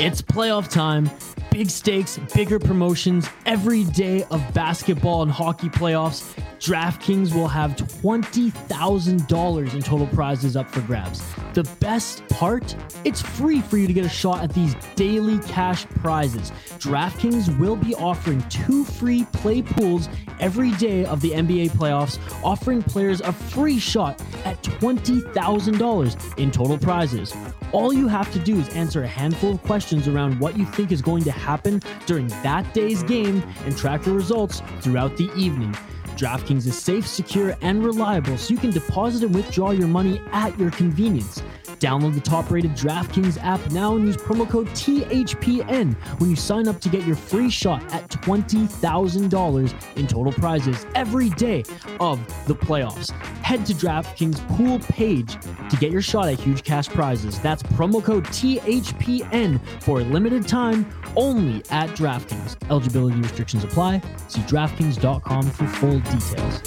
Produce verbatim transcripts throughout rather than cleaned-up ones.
It's playoff time. Big stakes, bigger promotions, every day of basketball and hockey playoffs. DraftKings will have twenty thousand dollars in total prizes up for grabs. The best part? It's free for you to get a shot at these daily cash prizes. DraftKings will be offering two free play pools every day of the N B A playoffs, offering players a free shot at twenty thousand dollars in total prizes. All you have to do is answer a handful of questions around what you think is going to happen during that day's game and track the results throughout the evening. DraftKings is safe, secure, and reliable, so you can deposit and withdraw your money at your convenience. Download the top-rated DraftKings app now and use promo code T H P N when you sign up to get your free shot at twenty thousand dollars in total prizes every day of the playoffs. Head to DraftKings pool page to get your shot at huge cash prizes. That's promo code T H P N for a limited time only at DraftKings. Eligibility restrictions apply. See DraftKings dot com for full details.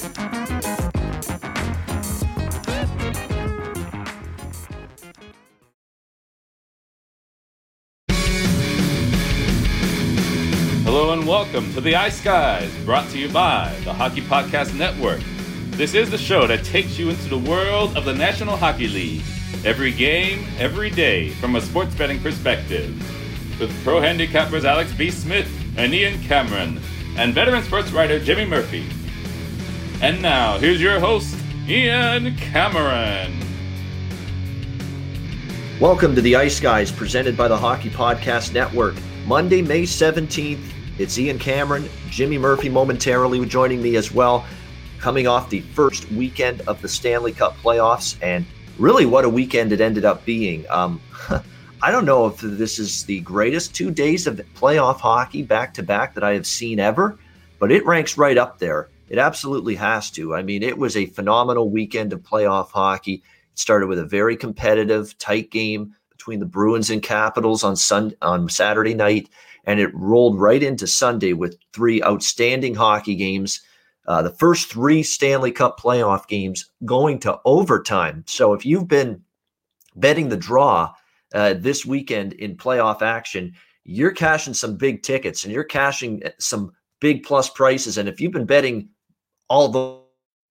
Hello and welcome to the Ice Guys, brought to you by the Hockey Podcast Network. This is the show that takes you into the world of the National Hockey League. Every game, every day, from a sports betting perspective. With pro handicappers Alex B. Smith and Ian Cameron, and veteran sports writer Jimmy Murphy. And now, here's your host, Ian Cameron. Welcome to the Ice Guys, presented by the Hockey Podcast Network. Monday, May seventeenth, it's Ian Cameron, Jimmy Murphy momentarily joining me as well, coming off the first weekend of the Stanley Cup playoffs, and really what a weekend it ended up being. Um, I don't know if this is the greatest two days of playoff hockey back-to-back that I have seen ever, but it ranks right up there. It absolutely has to. I mean, it was a phenomenal weekend of playoff hockey. It started with a very competitive, tight game between the Bruins and Capitals on Sun on Saturday night, and it rolled right into Sunday with three outstanding hockey games. Uh, the first three Stanley Cup playoff games going to overtime. So if you've been betting the draw uh, this weekend in playoff action, you're cashing some big tickets and you're cashing some big plus prices. And if you've been betting all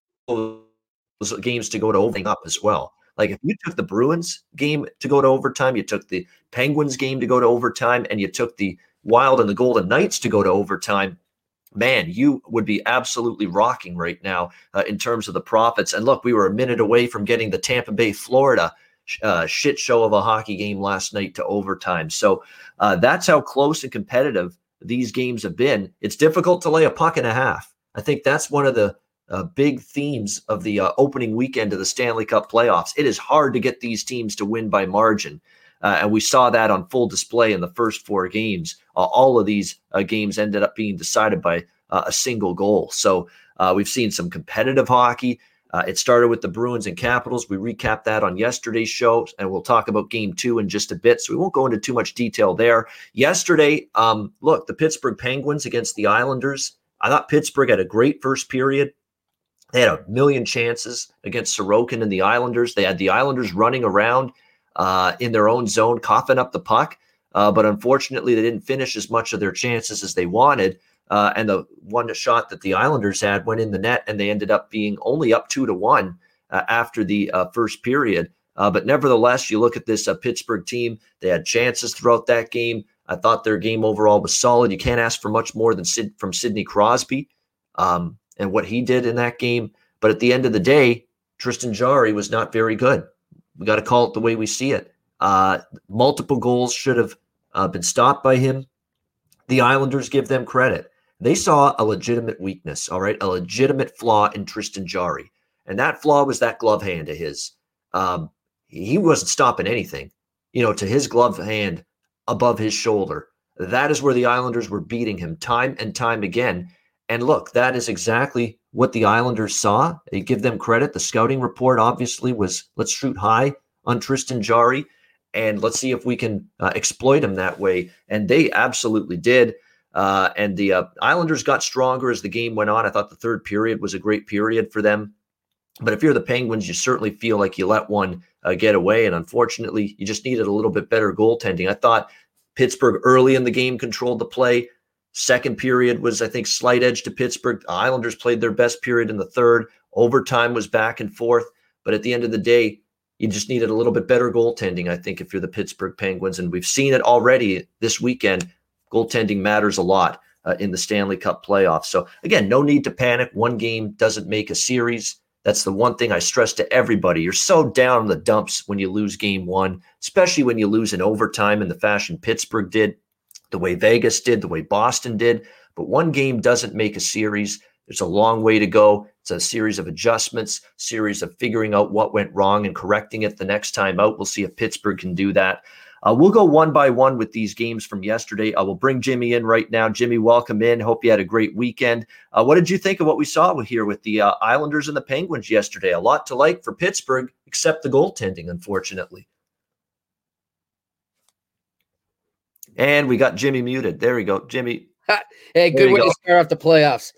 those games to go to overtime up as well, like if you took the Bruins game to go to overtime, you took the Penguins game to go to overtime, and you took the Wild and the Golden Knights to go to overtime, man, you would be absolutely rocking right now uh, in terms of the profits. And look, we were a minute away from getting the Tampa Bay, Florida uh, shit show of a hockey game last night to overtime. So uh, that's how close and competitive these games have been. It's difficult to lay a puck and a half. I think that's one of the uh, big themes of the uh, opening weekend of the Stanley Cup playoffs. It is hard to get these teams to win by margin. Uh, and we saw that on full display in the first four games. Uh, all of these uh, games ended up being decided by uh, a single goal. So uh, we've seen some competitive hockey. Uh, it started with the Bruins and Capitals. We recapped that on yesterday's show, and we'll talk about game two in just a bit. So we won't go into too much detail there. Yesterday, um, look, the Pittsburgh Penguins against the Islanders. I thought Pittsburgh had a great first period. They had a million chances against Sorokin and the Islanders. They had the Islanders running around Uh, in their own zone, coughing up the puck. Uh, but unfortunately, they didn't finish as much of their chances as they wanted. Uh, and the one shot that the Islanders had went in the net, and they ended up being only up two to one uh, after the uh, first period. Uh, but nevertheless, you look at this uh, Pittsburgh team, they had chances throughout that game. I thought their game overall was solid. You can't ask for much more than Sid- from Sidney Crosby um, and what he did in that game. But at the end of the day, Tristan Jarry was not very good. We got to call it the way we see it. Uh, multiple goals should have uh, been stopped by him. The Islanders, give them credit. They saw a legitimate weakness, all right, a legitimate flaw in Tristan Jarry. And that flaw was that glove hand of his. Um, he wasn't stopping anything, you know, to his glove hand above his shoulder. That is where the Islanders were beating him time and time again. And look, that is exactly what the Islanders saw. They give them credit. The scouting report obviously was, let's shoot high on Tristan Jarry, and let's see if we can uh, exploit him that way. And they absolutely did. Uh, and the uh, Islanders got stronger as the game went on. I thought the third period was a great period for them. But if you're the Penguins, you certainly feel like you let one uh, get away. And unfortunately, you just needed a little bit better goaltending. I thought Pittsburgh early in the game controlled the play. Second period was, I think, slight edge to Pittsburgh. The Islanders played their best period in the third. Overtime was back and forth. But at the end of the day, you just needed a little bit better goaltending, I think, if you're the Pittsburgh Penguins. And we've seen it already this weekend. Goaltending matters a lot uh, in the Stanley Cup playoffs. So, again, no need to panic. One game doesn't make a series. That's the one thing I stress to everybody. You're so down in the dumps when you lose game one, especially when you lose in overtime in the fashion Pittsburgh did, the way Vegas did, the way Boston did. But one game doesn't make a series. There's a long way to go. It's a series of adjustments, series of figuring out what went wrong and correcting it the next time out. We'll see if Pittsburgh can do that. Uh, we'll go one by one with these games from yesterday. I will bring Jimmy in right now. Jimmy, welcome in. Hope you had a great weekend. Uh, what did you think of what we saw here with the uh, Islanders and the Penguins yesterday? A lot to like for Pittsburgh, except the goaltending, unfortunately. And we got Jimmy muted. There we go. Jimmy. Hey, good way go. to start off the playoffs.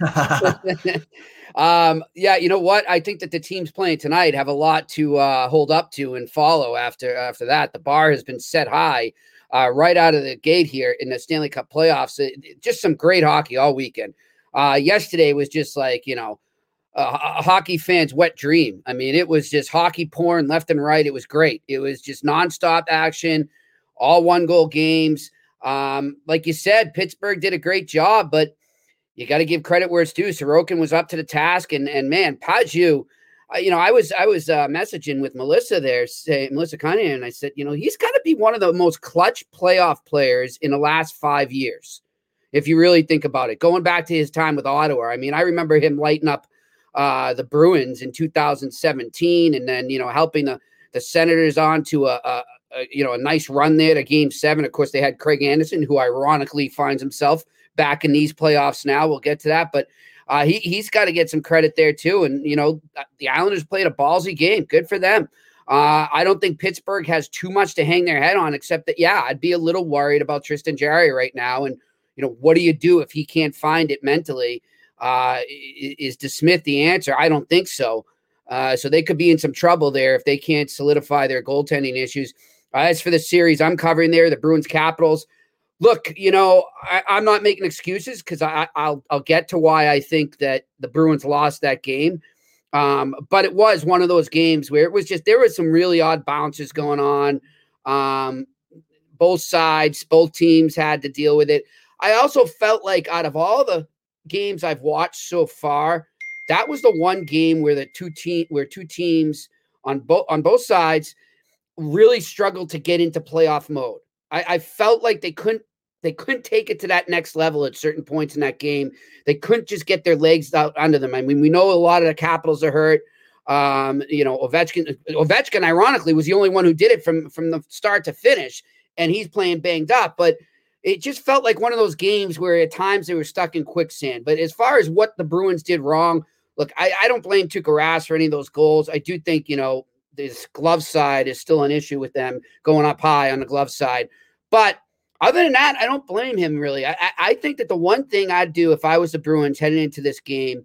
um, yeah, you know what? I think that the teams playing tonight have a lot to uh, hold up to and follow after after that. The bar has been set high uh, right out of the gate here in the Stanley Cup playoffs. It, it, just some great hockey all weekend. Uh, yesterday was just like, you know, a, a hockey fan's wet dream. I mean, it was just hockey porn left and right. It was great. It was just nonstop action, all one goal games. Um, like you said, Pittsburgh did a great job, but you got to give credit where it's due. Sorokin was up to the task, and and man, Paju, uh, you know, I was I was uh, messaging with Melissa there, say, Melissa Cunningham, and I said, you know, he's got to be one of the most clutch playoff players in the last five years, if you really think about it. Going back to his time with Ottawa, I mean, I remember him lighting up uh, the Bruins in two thousand seventeen, and then you know helping the the Senators on to a, a, a you know a nice run there to Game Seven. Of course, they had Craig Anderson, who ironically finds himself back in these playoffs now. We'll get to that, but uh, he, he's got to get some credit there too. And, you know, the Islanders played a ballsy game. Good for them. Uh, I don't think Pittsburgh has too much to hang their head on, except that, yeah, I'd be a little worried about Tristan Jarry right now. And, you know, what do you do if he can't find it mentally? Uh, is DeSmith the answer? I don't think so. Uh, so they could be in some trouble there if they can't solidify their goaltending issues. Uh, as for the series I'm covering there, the Bruins Capitals, look, you know, I, I'm not making excuses because I, I'll I'll get to why I think that the Bruins lost that game. Um, but it was one of those games where it was just there was some really odd bounces going on. Um, both sides, both teams had to deal with it. I also felt like out of all the games I've watched so far, that was the one game where the two team where two teams on both on both sides really struggled to get into playoff mode. I, I felt like they couldn't they couldn't take it to that next level at certain points in that game. They couldn't just get their legs out under them. I mean, we know a lot of the Capitals are hurt. Um, you know, Ovechkin, Ovechkin, ironically, was the only one who did it from, from the start to finish, and he's playing banged up. But it just felt like one of those games where at times they were stuck in quicksand. But as far as what the Bruins did wrong, look, I, I don't blame Tuukka Rask for any of those goals. I do think, you know, this glove side is still an issue with them going up high on the glove side. But other than that, I don't blame him, really. I, I think that the one thing I'd do if I was the Bruins heading into this game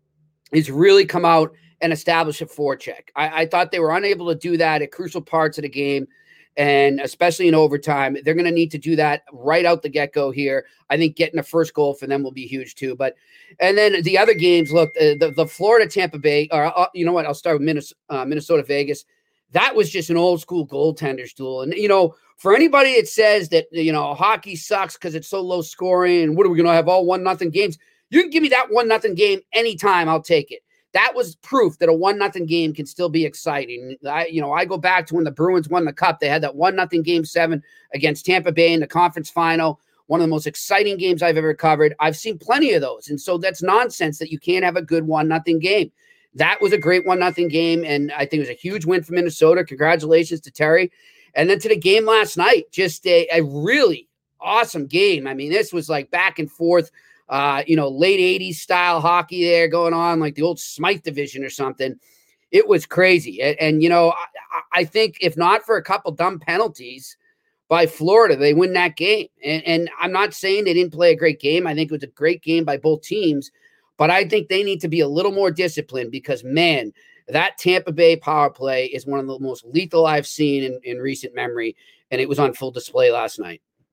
is really come out and establish a forecheck. I, I thought they were unable to do that at crucial parts of the game, and especially in overtime. They're going to need to do that right out the get-go here. I think getting a first goal for them will be huge too. But and then the other games, look, uh, the, the Florida-Tampa Bay, or uh, you know what, I'll start with Minnesota, uh, Minnesota-Vegas. That was just an old-school goaltender's duel. And, you know, for anybody that says that, you know, hockey sucks because it's so low scoring and what are we going to have all one nothing games? You can give me that one nothing game anytime. I'll take it. That was proof that a one nothing game can still be exciting. I, you know, I go back to when the Bruins won the Cup. They had that one nothing game seven against Tampa Bay in the conference final. One of the most exciting games I've ever covered. I've seen plenty of those. And so that's nonsense that you can't have a good one nothing game. That was a great one nothing game, and I think it was a huge win for Minnesota. Congratulations to Terry. And then to the game last night, just a, a really awesome game. I mean, this was like back and forth, uh, you know, late eighties style hockey there going on, like the old Smythe division or something. It was crazy. And, and you know, I, I think if not for a couple dumb penalties by Florida, they win that game. And, and I'm not saying they didn't play a great game. I think it was a great game by both teams. But I think they need to be a little more disciplined because, man, that Tampa Bay power play is one of the most lethal I've seen in, in recent memory, and it was on full display last night.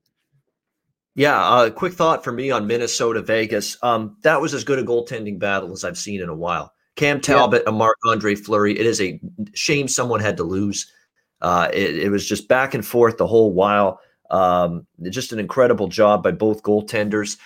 Yeah, a uh, quick thought for me on Minnesota Vegas. Um, that was as good a goaltending battle as I've seen in a while. Cam Talbot yeah. and Marc-Andre Fleury. It is a shame someone had to lose. Uh, it, it was just back and forth the whole while. Um, just an incredible job by both goaltenders.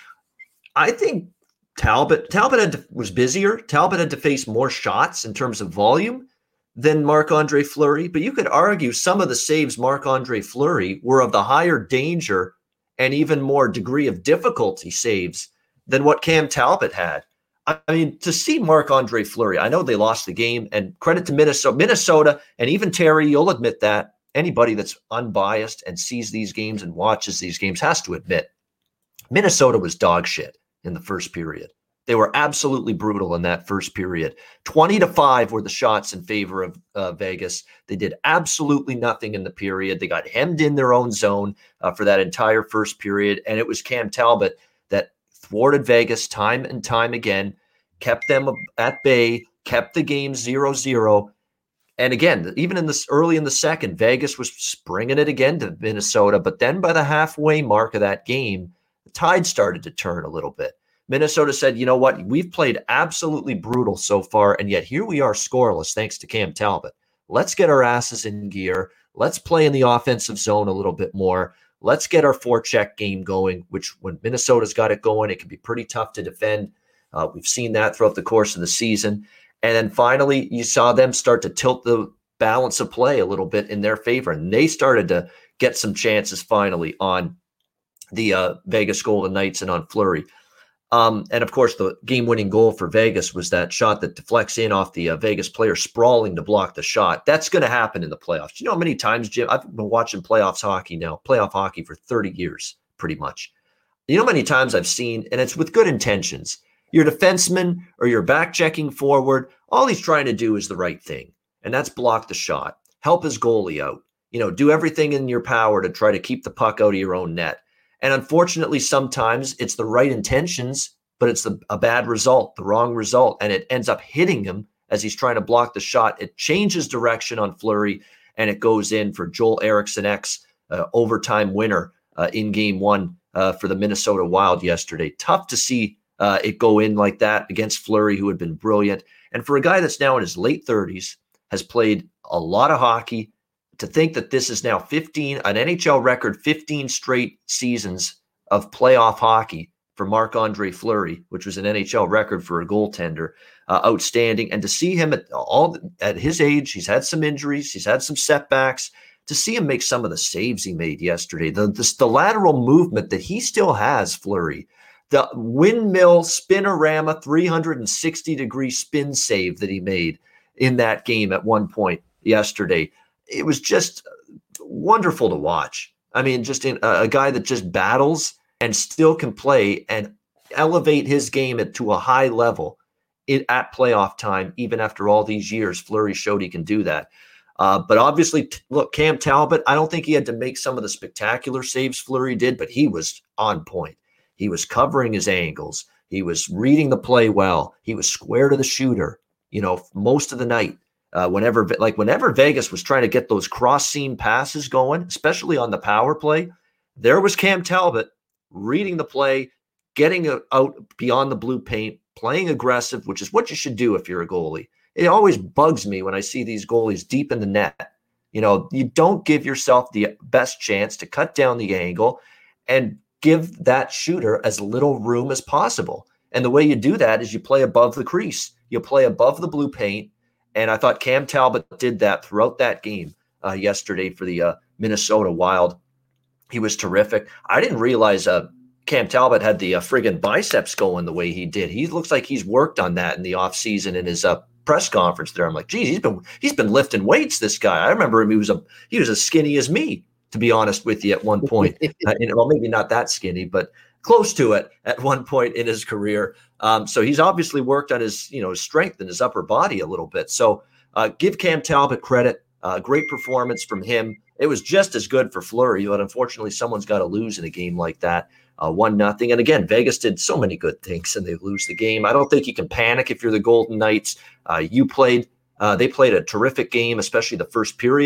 I think Talbot Talbot had to, was busier. Talbot had to face more shots in terms of volume than Marc-Andre Fleury. But you could argue some of the saves Marc-Andre Fleury were of the higher danger and even more degree of difficulty saves than what Cam Talbot had. I mean, to see Marc-Andre Fleury, I know they lost the game, and credit to Minnesota, Minnesota, and even Terry, you'll admit that. Anybody that's unbiased and sees these games and watches these games has to admit Minnesota was dog shit in the first period. They were absolutely brutal in that first period. twenty to five were the shots in favor of uh, Vegas. They did absolutely nothing in the period. They got hemmed in their own zone uh, for that entire first period. And it was Cam Talbot that thwarted Vegas time and time again, kept them at bay, kept the game zero zero. And again, even in this early in the second, Vegas was springing it again to Minnesota. But then by the halfway mark of that game, the tide started to turn a little bit. Minnesota said, you know what, we've played absolutely brutal so far, and yet here we are scoreless thanks to Cam Talbot. Let's get our asses in gear. Let's play in the offensive zone a little bit more. Let's get our forecheck game going, which when Minnesota's got it going, it can be pretty tough to defend. Uh, we've seen that throughout the course of the season. And then finally, you saw them start to tilt the balance of play a little bit in their favor, and they started to get some chances finally on the uh, Vegas Golden Knights and on Fleury. Um, and of course, the game-winning goal for Vegas was that shot that deflects in off the uh, Vegas player sprawling to block the shot. That's going to happen in the playoffs. Do you know how many times, Jim? I've been watching playoffs hockey now, playoff hockey for thirty years, pretty much. You know how many times I've seen, and it's with good intentions, your defenseman or your back-checking forward, all he's trying to do is the right thing, and that's block the shot, help his goalie out, you know, do everything in your power to try to keep the puck out of your own net. And unfortunately, sometimes it's the right intentions, but it's the, a bad result, the wrong result, and it ends up hitting him as he's trying to block the shot. It changes direction on Fleury, and it goes in for Joel Eriksson-Ek's uh, overtime winner uh, in game one uh, for the Minnesota Wild yesterday. Tough to see uh, it go in like that against Fleury, who had been brilliant. And for a guy that's now in his late thirties, has played a lot of hockey, to think that this is now fifteen, an N H L record, fifteen straight seasons of playoff hockey for Marc-Andre Fleury, which was an N H L record for a goaltender, uh, outstanding. And to see him at all at his age, he's had some injuries, he's had some setbacks. To see him make some of the saves he made yesterday, the the, the lateral movement that he still has, Fleury, the windmill spinorama three hundred sixty degree spin save that he made in that game at one point yesterday. It was just wonderful to watch. I mean, just in, a, a guy that just battles and still can play and elevate his game at, to a high level in, at playoff time, even after all these years. Fleury showed he can do that. Uh, but obviously, t- look, Cam Talbot, I don't think he had to make some of the spectacular saves Fleury did, but he was on point. He was covering his angles. He was reading the play well. He was square to the shooter, you know, most of the night. Uh, whenever, like whenever Vegas was trying to get those cross-seam passes going, especially on the power play, there was Cam Talbot reading the play, getting out beyond the blue paint, playing aggressive, which is what you should do if you're a goalie. It always bugs me when I see these goalies deep in the net. You know, you don't give yourself the best chance to cut down the angle and give that shooter as little room as possible. And the way you do that is you play above the crease. You play above the blue paint. And I thought Cam Talbot did that throughout that game uh, yesterday for the uh, Minnesota Wild. He was terrific. I didn't realize uh, Cam Talbot had the uh, friggin' biceps going the way he did. He looks like he's worked on that in the offseason in his uh, press conference there. I'm like, geez, he's been he's been lifting weights, this guy. I remember him. He was a he was as skinny as me, to be honest with you, at one point. uh, and, well, maybe not that skinny, but close to it at one point in his career. Um, so he's obviously worked on his, you know, his strength in his upper body a little bit. So uh, give Cam Talbot credit. Uh, great performance from him. It was just as good for Fleury, but unfortunately someone's got to lose in a game like that. Uh, one nothing. And again, Vegas did so many good things and they lose the game. I don't think you can panic if you're the Golden Knights. Uh, you played, uh, they played a terrific game, especially the first period.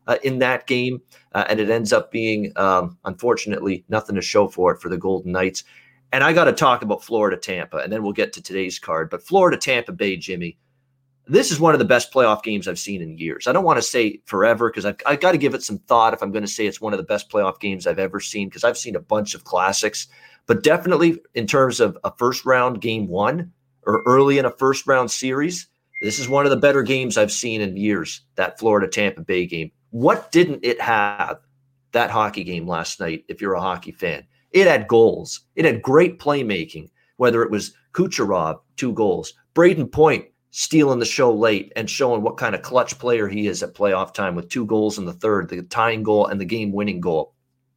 uh, in that game, uh, and it ends up being, um, unfortunately, nothing to show for it for the Golden Knights. And I got to talk about Florida Tampa, and then we'll get to today's card. But Florida Tampa Bay, Jimmy, this is one of the best playoff games I've seen in years. I don't want to say forever because I've, I've got to give it some thought if I'm going to say it's one of the best playoff games I've ever seen, because I've seen a bunch of classics. But definitely in terms of a first round game one or early in a first round series, this is one of the better games I've seen in years, that Florida Tampa Bay game. What didn't it have, that hockey game last night, if you're a hockey fan? It had goals. It had great playmaking, whether it was Kucherov, two goals, Braden Point stealing the show late and showing what kind of clutch player he is at playoff time with two goals in the third, the tying goal and the game-winning goal.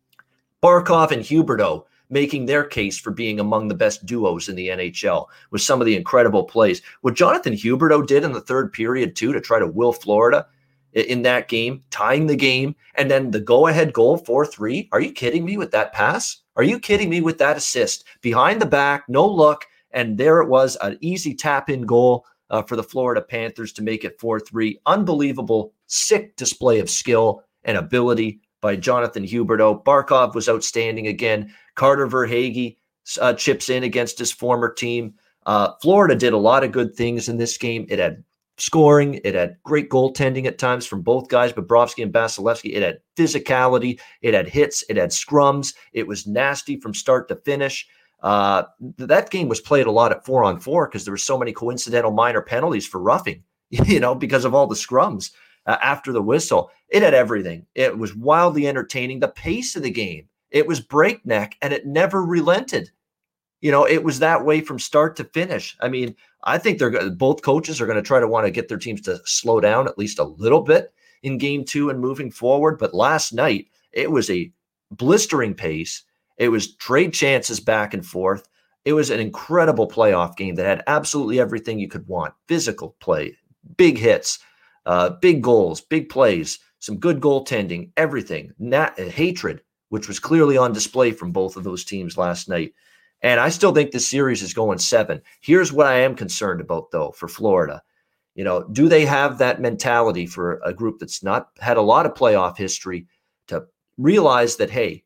Barkov and Huberdeau making their case for being among the best duos in the N H L with some of the incredible plays. What Jonathan Huberdeau did in the third period, too, to try to will Florida in that game, tying the game, and then the go-ahead goal, four three. Are you kidding me with that pass? Are you kidding me with that assist? Behind the back, no look, and there it was, an easy tap-in goal Uh, for the Florida Panthers to make it four three. Unbelievable, sick display of skill and ability by Jonathan Huberdeau. Barkov was outstanding again. Carter Verhaeghe uh, chips in against his former team. Uh, Florida did a lot of good things in this game. It had scoring. It had great goaltending at times from both guys, Bobrovsky and Vasilevsky. It had physicality. It had hits. It had scrums. It was nasty from start to finish. Uh, that game was played a lot at four on four because there were so many coincidental minor penalties for roughing, you know, because of all the scrums uh, after the whistle. It had everything. It was wildly entertaining. The pace of the game, it was breakneck and it never relented. You know, it was that way from start to finish. I mean, I think they're both coaches are going to try to want to get their teams to slow down at least a little bit in game two and moving forward. But last night, it was a blistering pace. It was trade chances back and forth. It was an incredible playoff game that had absolutely everything you could want. Physical play, big hits, uh, big goals, big plays, some good goaltending, everything. Nat- hatred, which was clearly on display from both of those teams last night. And I still think this series is going seven. Here's what I am concerned about, though, for Florida. You know, do they have that mentality for a group that's not had a lot of playoff history to realize that, hey,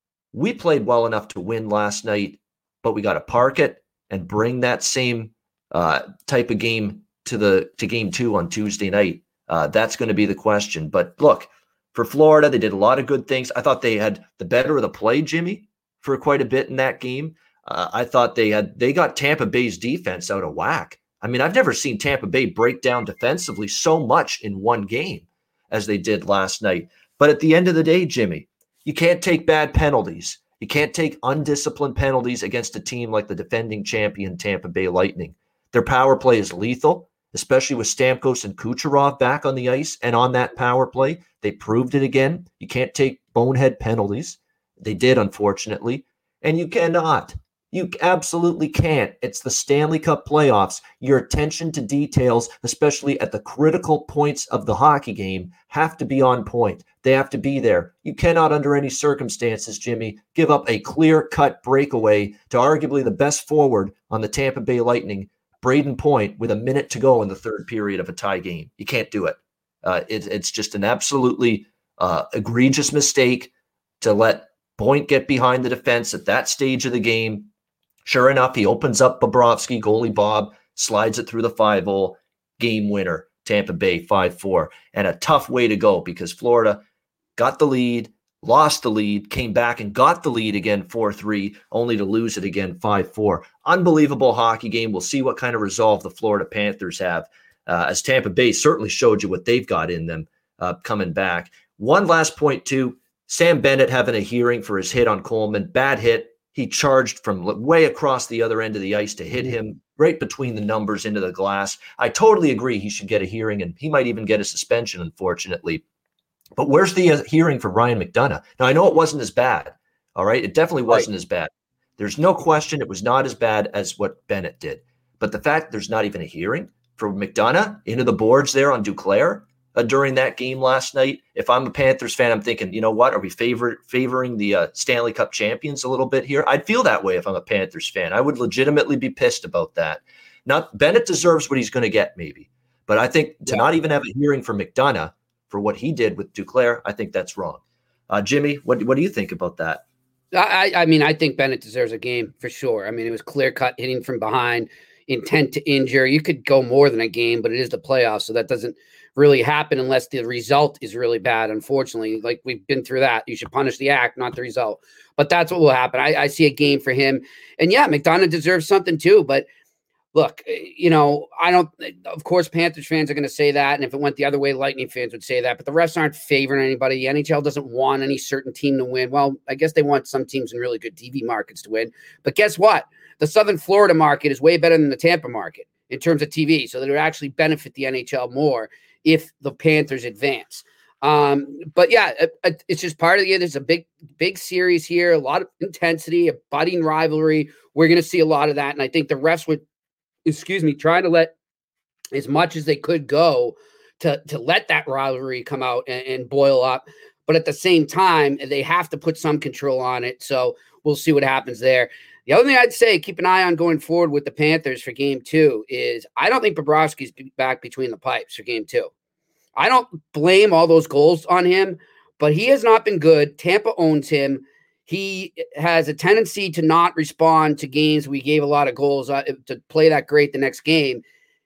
we played well enough to win last night, but we got to park it and bring that same uh, type of game to the to game two on Tuesday night. Uh, that's going to be the question. But look, for Florida, they did a lot of good things. I thought they had the better of the play, Jimmy, for quite a bit in that game. Uh, I thought they had they got Tampa Bay's defense out of whack. I mean, I've never seen Tampa Bay break down defensively so much in one game as they did last night. But at the end of the day, Jimmy, you can't take bad penalties. You can't take undisciplined penalties against a team like the defending champion Tampa Bay Lightning. Their power play is lethal, especially with Stamkos and Kucherov back on the ice and on that power play. They proved it again. You can't take bonehead penalties. They did, unfortunately. And you cannot. You absolutely can't. It's the Stanley Cup playoffs. Your attention to details, especially at the critical points of the hockey game, have to be on point. They have to be there. You cannot, under any circumstances, Jimmy, give up a clear-cut breakaway to arguably the best forward on the Tampa Bay Lightning, Braden Point, with a minute to go in the third period of a tie game. You can't do it. Uh, it it's just an absolutely uh, egregious mistake to let Point get behind the defense at that stage of the game. Sure enough, he opens up Bobrovsky, goalie Bob, slides it through the five-hole, game winner, Tampa Bay five four. And a tough way to go because Florida got the lead, lost the lead, came back and got the lead again four three, only to lose it again five four. Unbelievable hockey game. We'll see what kind of resolve the Florida Panthers have, uh, as Tampa Bay certainly showed you what they've got in them uh, coming back. One last point, too. Sam Bennett having a hearing for his hit on Coleman. Bad hit. He charged from way across the other end of the ice to hit him right between the numbers into the glass. I totally agree he should get a hearing, and he might even get a suspension, unfortunately. But where's the uh, hearing for Ryan McDonagh? Now, I know it wasn't as bad, all right? It definitely wasn't right. as bad. There's no question it was not as bad as what Bennett did. But the fact there's not even a hearing for McDonagh into the boards there on Duclair uh, during that game last night, if I'm a Panthers fan, I'm thinking, you know what? Are we favor- favoring the uh, Stanley Cup champions a little bit here? I'd feel that way if I'm a Panthers fan. I would legitimately be pissed about that. Not Bennett deserves what he's going to get, maybe. But I think to yeah. not even have a hearing for McDonagh for what he did with Duclair, I think that's wrong. Uh, Jimmy, what what do you think about that? I, I mean, I think Bennett deserves a game for sure. I mean, it was clear cut hitting from behind, intent to injure. You could go more than a game, but it is the playoffs, so that doesn't really happen unless the result is really bad. Unfortunately, like we've been through that. You should punish the act, not the result. But that's what will happen. I, I see a game for him, and yeah, McDonough deserves something too. But look, you know, I don't. Of course, Panthers fans are going to say that, and if it went the other way, Lightning fans would say that. But the refs aren't favoring anybody. The N H L doesn't want any certain team to win. Well, I guess they want some teams in really good T V markets to win. But guess what? The Southern Florida market is way better than the Tampa market in terms of T V, so that it would actually benefit the N H L more if the Panthers advance. Um, but yeah, it, it's just part of the year. There's a big, big series here, a lot of intensity, a budding rivalry. We're going to see a lot of that, and I think the refs would. excuse me, trying to let as much as they could go to, to let that rivalry come out and, and boil up. But at the same time, they have to put some control on it. So we'll see what happens there. The other thing I'd say, keep an eye on going forward with the Panthers for game two is I don't think Bobrovsky's back between the pipes for game two. I don't blame all those goals on him, but he has not been good. Tampa owns him. He has a tendency to not respond to games we gave a lot of goals uh, to play that great the next game.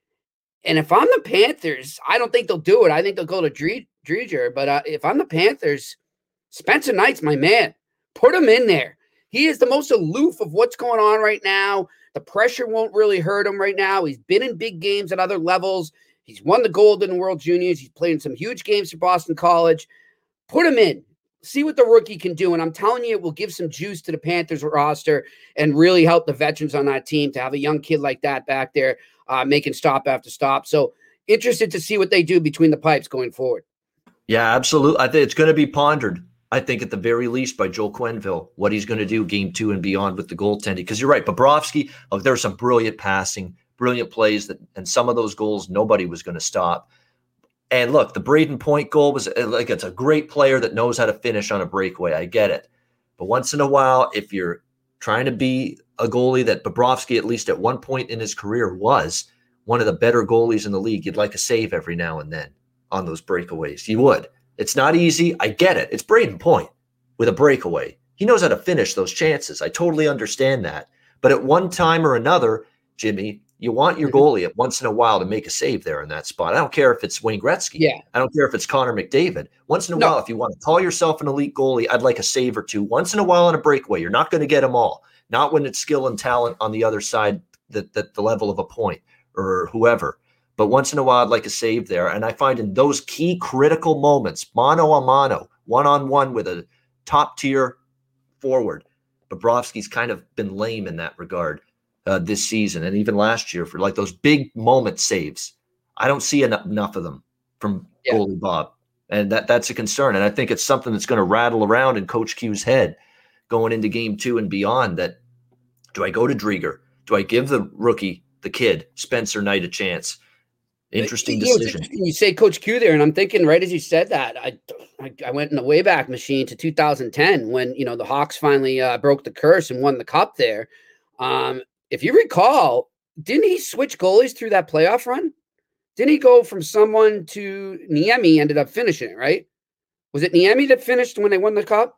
And if I'm the Panthers, I don't think they'll do it. I think they'll go to Driedger. But uh, if I'm the Panthers, Spencer Knight's my man. Put him in there. He is the most aloof of what's going on right now. The pressure won't really hurt him right now. He's been in big games at other levels. He's won the gold in the World Juniors. He's played in some huge games for Boston College. Put him in. See what the rookie can do. And I'm telling you, it will give some juice to the Panthers roster and really help the veterans on that team to have a young kid like that back there uh, making stop after stop. So interested to see what they do between the pipes going forward. Yeah, absolutely. I think it's going to be pondered, I think, at the very least by Joel Quenneville, what he's going to do game two and beyond with the goaltending. Because you're right, Bobrovsky, oh, there's some brilliant passing, brilliant plays, that, and some of those goals nobody was going to stop. And look, the Braden Point goal was like, it's a great player that knows how to finish on a breakaway. I get it. But once in a while, if you're trying to be a goalie that Bobrovsky, at least at one point in his career, was one of the better goalies in the league, you'd like a save every now and then on those breakaways. You would. It's not easy. I get it. It's Braden Point with a breakaway. He knows how to finish those chances. I totally understand that. But at one time or another, Jimmy, you want your goalie at once in a while to make a save there in that spot. I don't care if it's Wayne Gretzky. Yeah. I don't care if it's Connor McDavid. Once in a No. while, if you want to call yourself an elite goalie, I'd like a save or two. Once in a while on a breakaway. You're not going to get them all. Not when it's skill and talent on the other side, that the, the level of a Point or whoever. But once in a while, I'd like a save there. And I find in those key critical moments, mano a mano, one-on-one with a top-tier forward, Bobrovsky's kind of been lame in that regard. Uh, this season and even last year for like those big moment saves. I don't see enough, enough of them from yeah. goalie Bob. And that that's a concern. And I think it's something that's going to rattle around in Coach Q's head going into game two and beyond, that do I go to Driedger? Do I give the rookie, the kid, Spencer Knight, a chance? Interesting you decision. Know, you say Coach Q there, and I'm thinking right as you said that, I I, I went in the Wayback Machine to two thousand ten when, you know, the Hawks finally uh, broke the curse and won the cup there. Um, If you recall, didn't he switch goalies through that playoff run? Didn't he go from someone to Niemi ended up finishing it, right? Was it Niemi that finished when they won the cup?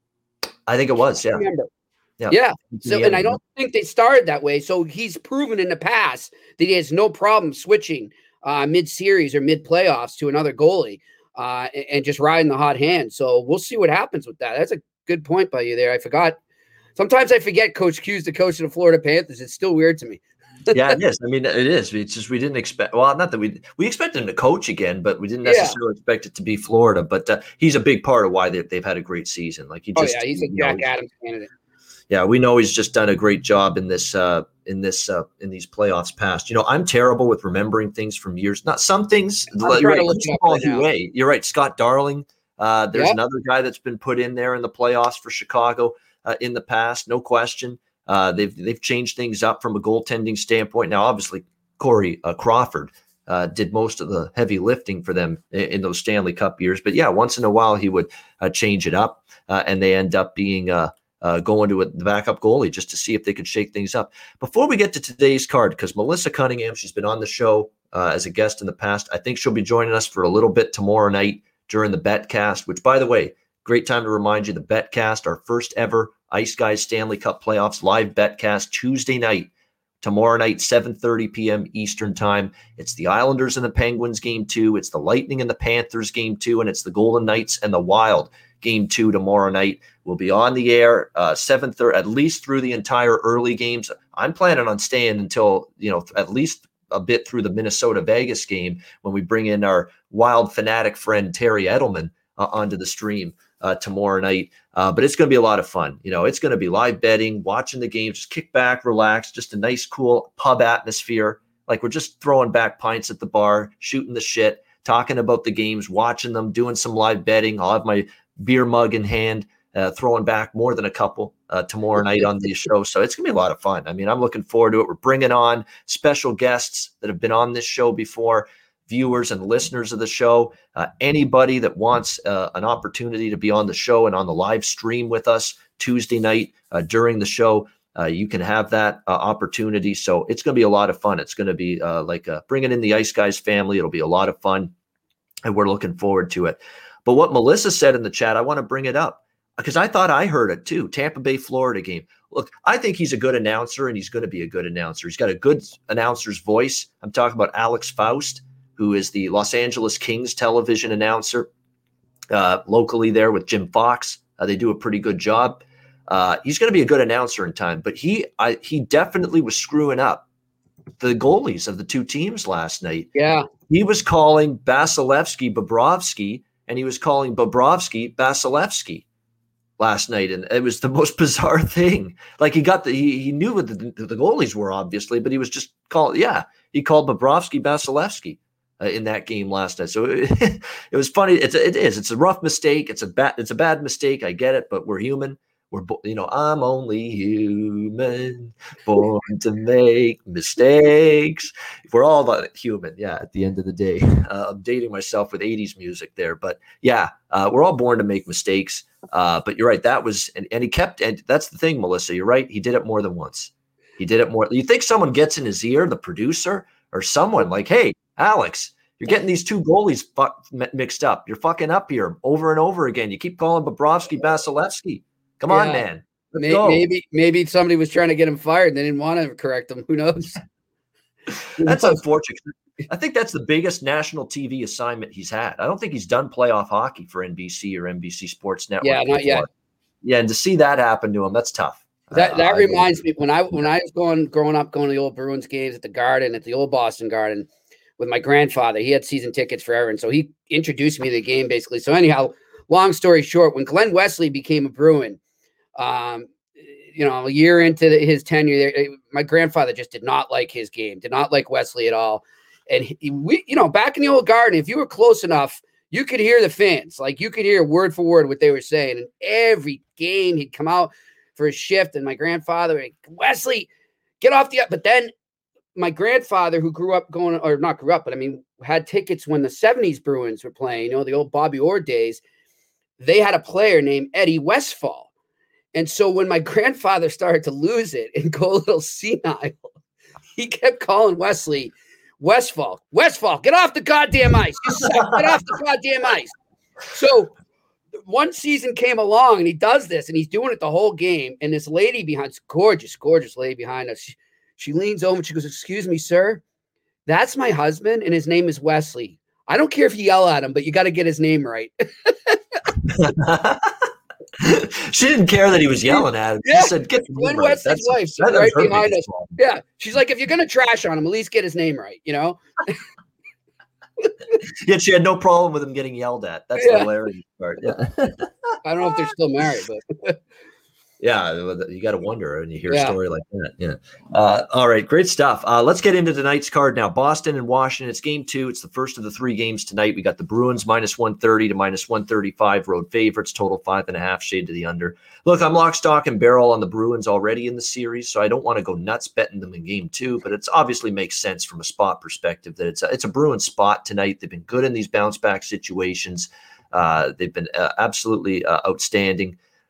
I think it was, yeah. Remember. Yeah. Yeah. So, Niemi, and I don't think they started that way. So he's proven in the past that he has no problem switching uh, mid-series or mid-playoffs to another goalie uh, and, and just riding the hot hand. So we'll see what happens with that. That's a good point by you there. I forgot. Sometimes I forget Coach Q's the coach of the Florida Panthers. It's still weird to me. Yeah, it is. I mean, it is. It's just we didn't expect. Well, not that we we expected him to coach again, but we didn't necessarily yeah. expect it to be Florida. But uh, he's a big part of why they, they've had a great season. Like he just, oh yeah, he's a Jack know, Adams candidate. Yeah, we know he's just done a great job in this uh, in this uh, in these playoffs past. You know, I'm terrible with remembering things from years. Not some things. You're right, right you're right. Scott Darling. Uh, there's yep. another guy that's been put in there in the playoffs for Chicago. Uh, in the past, no question. Uh, they've they've changed things up from a goaltending standpoint. Now, obviously, Corey uh, Crawford uh, did most of the heavy lifting for them in, in those Stanley Cup years. But yeah, once in a while he would uh, change it up, uh, and they end up being uh, uh, going to a, the backup goalie just to see if they could shake things up. Before we get to today's card, because Melissa Cunningham, she's been on the show uh, as a guest in the past. I think she'll be joining us for a little bit tomorrow night. during the BetCast, which, by the way, great time to remind you, the BetCast, our first ever Ice Guys Stanley Cup Playoffs live BetCast Tuesday night, tomorrow night, seven thirty p.m. Eastern time. It's the Islanders and the Penguins game two. It's the Lightning and the Panthers game two, and it's the Golden Knights and the Wild game two tomorrow night. We'll be on the air uh, seven thirty, at least through the entire early games. I'm planning on staying until, you know, at least a bit through the Minnesota Vegas game when we bring in our Wild fanatic friend Terry Edelman uh, onto the stream uh, tomorrow night. Uh, but it's going to be a lot of fun. You know, it's going to be live betting, watching the games, just kick back, relax, just a nice, cool pub atmosphere. Like we're just throwing back pints at the bar, shooting the shit, talking about the games, watching them, doing some live betting. I'll have my beer mug in hand, uh, throwing back more than a couple uh, tomorrow night on the show. So it's going to be a lot of fun. I mean, I'm looking forward to it. We're bringing on special guests that have been on this show before, viewers and listeners of the show. Uh, anybody that wants uh, an opportunity to be on the show and on the live stream with us Tuesday night uh, during the show, uh, you can have that uh, opportunity. So it's going to be a lot of fun. It's going to be uh, like uh, bringing in the Ice Guys family. It'll be a lot of fun, and we're looking forward to it. But what Melissa said in the chat, I want to bring it up because I thought I heard it too. Tampa Bay, Florida game. Look, I think he's a good announcer, and he's going to be a good announcer. He's got a good announcer's voice. I'm talking about Alex Faust, who is the Los Angeles Kings television announcer uh, locally there with Jim Fox. Uh, they do a pretty good job. Uh, he's going to be a good announcer in time, but he I, he definitely was screwing up the goalies of the two teams last night. Yeah. He was calling Vasilevsky Bobrovsky, and he was calling Bobrovsky Vasilevsky last night, and it was the most bizarre thing. Like he got the he, he knew what the, the goalies were, obviously, but he was just called yeah he called Bobrovsky Vasilevsky uh, in that game last night. So it, it was funny. It's a, it is it's a rough mistake. It's a bad it's a bad mistake. I get it, but we're human. We're you know I'm only human, born to make mistakes. We're all human, yeah. At the end of the day, uh, I'm dating myself with eighties music there, but yeah, uh, we're all born to make mistakes. Uh, but you're right. That was, and, and he kept, and that's the thing, Melissa, you're right. He did it more than once. He did it more. You think someone gets in his ear, the producer or someone like, hey, Alex, you're getting these two goalies fuck, mixed up. You're fucking up here over and over again. You keep calling Bobrovsky Vasilevsky. Come yeah. on, man. Maybe, maybe, maybe somebody was trying to get him fired and they didn't want to correct him. Who knows? That's unfortunate. I think that's the biggest national T V assignment he's had. I don't think he's done playoff hockey for N B C or N B C Sports Network. Yeah, not before. yet. Yeah, and to see that happen to him, that's tough. That that uh, reminds me when I when I was going growing up going to the old Bruins games at the Garden, at the old Boston Garden with my grandfather. He had season tickets forever, and so he introduced me to the game basically. So anyhow, long story short, when Glenn Wesley became a Bruin, um, you know, a year into the, his tenure there, my grandfather just did not like his game, did not like Wesley at all. And he, we, you know, back in the old Garden, if you were close enough, you could hear the fans. Like you could hear word for word what they were saying. And every game he'd come out for his shift. And my grandfather, like, Wesley, get off the up. But then my grandfather, who grew up going, or not grew up, but I mean, had tickets when the seventies Bruins were playing, you know, the old Bobby Orr days, they had a player named Eddie Westfall. And so when my grandfather started to lose it and go a little senile, he kept calling Wesley Westfall, Westfall, get off the goddamn ice. You suck. Get off the goddamn ice. So one season came along and he does this and he's doing it the whole game. And this lady behind, gorgeous, gorgeous lady behind us, she, she leans over and she goes, excuse me, sir, that's my husband and his name is Wesley. I don't care if you yell at him, but you got to get his name right. She didn't care that he was yelling at him. Yeah. She said, "Get Glenn Wesley's That's, wife that right behind us." Problem. Yeah, she's like, "If you're gonna trash on him, at least get his name right." You know. Yet she had no problem with him getting yelled at. That's yeah. the hilarious part. Yeah. I don't know if they're still married, but. Yeah, you got to wonder when you hear yeah. a story like that. Yeah. Uh, all right, great stuff. Uh, let's get into tonight's card now. Boston and Washington. It's game two. It's the first of the three games tonight. We got the Bruins minus one thirty to minus one thirty-five road favorites, total five and a half, shade to the under. Look, I'm lock, stock, and barrel on the Bruins already in the series, so I don't want to go nuts betting them in game two, but it's obviously makes sense from a spot perspective that it's a, it's a Bruins spot tonight. They've been good in these bounce back situations. Uh, they've been uh, absolutely uh, outstanding.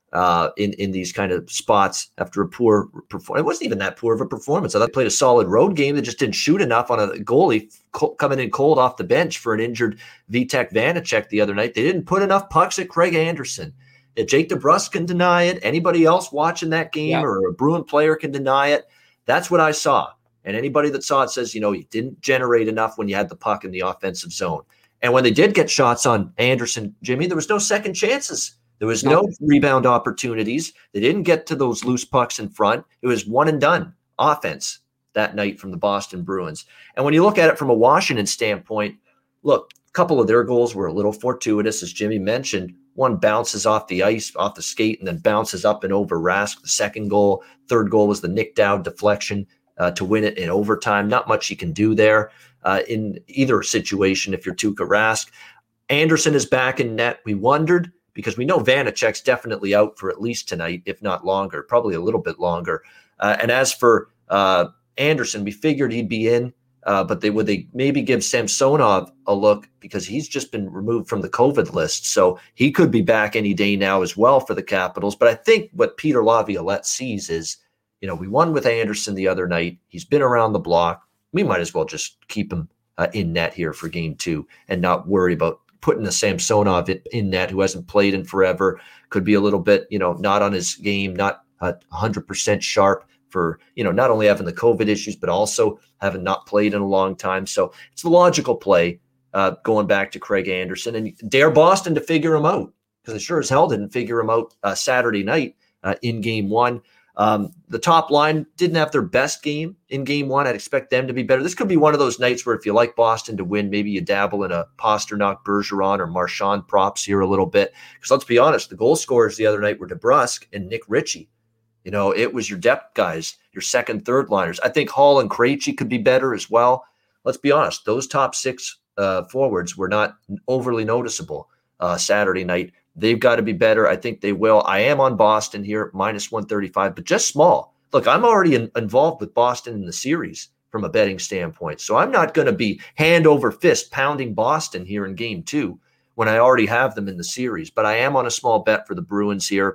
uh, in, in these kind of spots after a poor performance. It wasn't even that poor of a performance. I thought they played a solid road game. They just didn't shoot enough on a goalie co- coming in cold off the bench for an injured Vitek Vanacek the other night. They didn't put enough pucks at Craig Anderson. If Jake DeBrusk can deny it, anybody else watching that game yeah. or a Bruin player can deny it. That's what I saw. And anybody that saw it says, you know, you didn't generate enough when you had the puck in the offensive zone. And when they did get shots on Anderson, Jimmy, there was no second chances. There was no, no rebound opportunities. They didn't get to those loose pucks in front. It was one and done offense that night from the Boston Bruins. And when you look at it from a Washington standpoint, look, a couple of their goals were a little fortuitous, as Jimmy mentioned. One bounces off the ice, off the skate, and then bounces up and over Rask. The second goal, third goal was the Nick Dowd deflection uh, to win it in overtime. Not much you can do there uh, in either situation if you're Tuukka Rask. Anderson is back in net. We wondered, because we know Vanacek's definitely out for at least tonight, if not longer, probably a little bit longer. Uh, and as for uh, Anderson, we figured he'd be in, uh, but they would they maybe give Samsonov a look because he's just been removed from the COVID list. So he could be back any day now as well for the Capitals. But I think what Peter Laviolette sees is, you know, we won with Anderson the other night. He's been around the block. We might as well just keep him uh, in net here for game two and not worry about putting a Samsonov in net who hasn't played in forever, could be a little bit, you know, not on his game, not uh, one hundred percent sharp for, you know, not only having the COVID issues, but also having not played in a long time. So it's the logical play uh, going back to Craig Anderson and dare Boston to figure him out, because they sure as hell didn't figure him out uh, Saturday night uh, in game one. Um, the top line didn't have their best game in game one. I'd expect them to be better. This could be one of those nights where if you like Boston to win, maybe you dabble in a Pasternak, Bergeron, or Marchand props here a little bit. Because let's be honest, the goal scorers the other night were DeBrusk and Nick Ritchie. You know, it was your depth guys, your second, third liners. I think Hall and Krejci could be better as well. Let's be honest, those top six uh, forwards were not overly noticeable uh, Saturday night. They've got to be better. I think they will. I am on Boston here, minus one thirty-five, but just small. Look, I'm already in, involved with Boston in the series from a betting standpoint. So I'm not going to be hand over fist pounding Boston here in game two when I already have them in the series. But I am on a small bet for the Bruins here,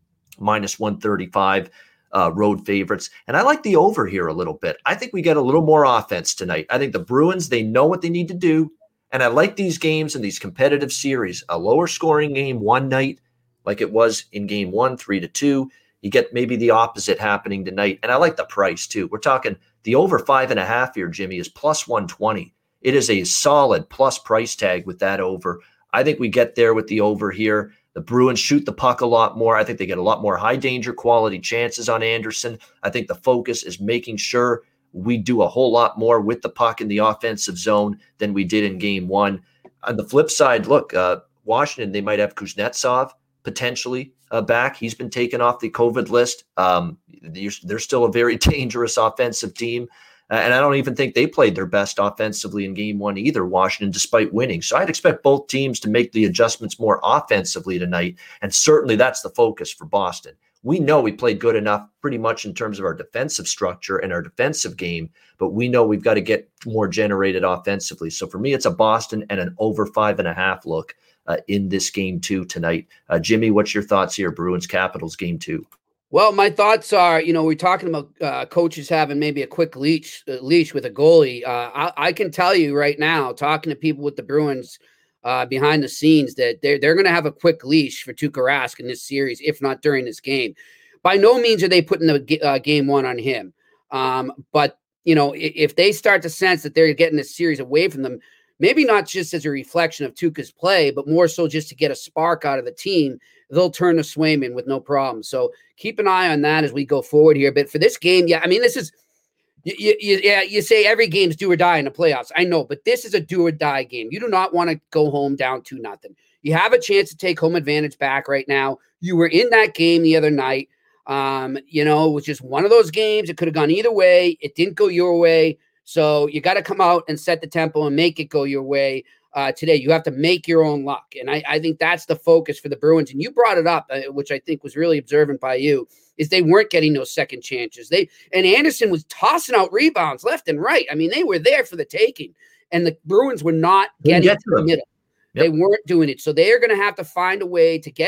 minus one thirty-five, uh, road favorites. And I like the over here a little bit. I think we get a little more offense tonight. I think the Bruins, they know what they need to do. And I like these games and these competitive series, a lower scoring game one night, like it was in game one, three to two. You get maybe the opposite happening tonight. And I like the price too. We're talking the over five and a half here, Jimmy, is plus one twenty. It is a solid plus price tag with that over. I think we get there with the over here. The Bruins shoot the puck a lot more. I think they get a lot more high danger quality chances on Anderson. I think the focus is making sure we do a whole lot more with the puck in the offensive zone than we did in game one. On the flip side, look, uh, Washington, they might have Kuznetsov potentially uh, back. He's been taken off the COVID list. Um, they're still a very dangerous offensive team. Uh, and I don't even think they played their best offensively in game one either, Washington, despite winning. So I'd expect both teams to make the adjustments more offensively tonight. And certainly that's the focus for Boston. We know we played good enough pretty much in terms of our defensive structure and our defensive game, but we know we've got to get more generated offensively. So for me, it's a Boston and an over five and a half look uh, in this game two tonight. Uh, Jimmy, what's your thoughts here? Bruins Capitals game two. Well, my thoughts are, you know, we're talking about uh, coaches having maybe a quick leash uh, leash with a goalie. Uh, I, I can tell you right now, talking to people with the Bruins Uh, behind the scenes, that they're, they're going to have a quick leash for Tuukka Rask in this series, if not during this game. By no means are they putting the uh, game one on him. Um, but, you know, if, if they start to sense that they're getting this series away from them, maybe not just as a reflection of Tuukka's play, but more so just to get a spark out of the team, they'll turn to Swayman with no problem. So keep an eye on that as we go forward here. But for this game, yeah, I mean, this is, You, you, yeah, you say every game's do or die in the playoffs. I know, but this is a do or die game. You do not want to go home down two nothing. You have a chance to take home advantage back right now. You were in that game the other night. Um, you know, it was just one of those games. It could have gone either way. It didn't go your way. So you got to come out and set the tempo and make it go your way uh, today. You have to make your own luck. And I, I think that's the focus for the Bruins. And you brought it up, uh, which I think was really observant by you, is they weren't getting those second chances. They and Anderson was tossing out rebounds left and right. I mean, they were there for the taking. And the Bruins were not getting get to the middle. Yep. They weren't doing it. So they are going to have to find a way to get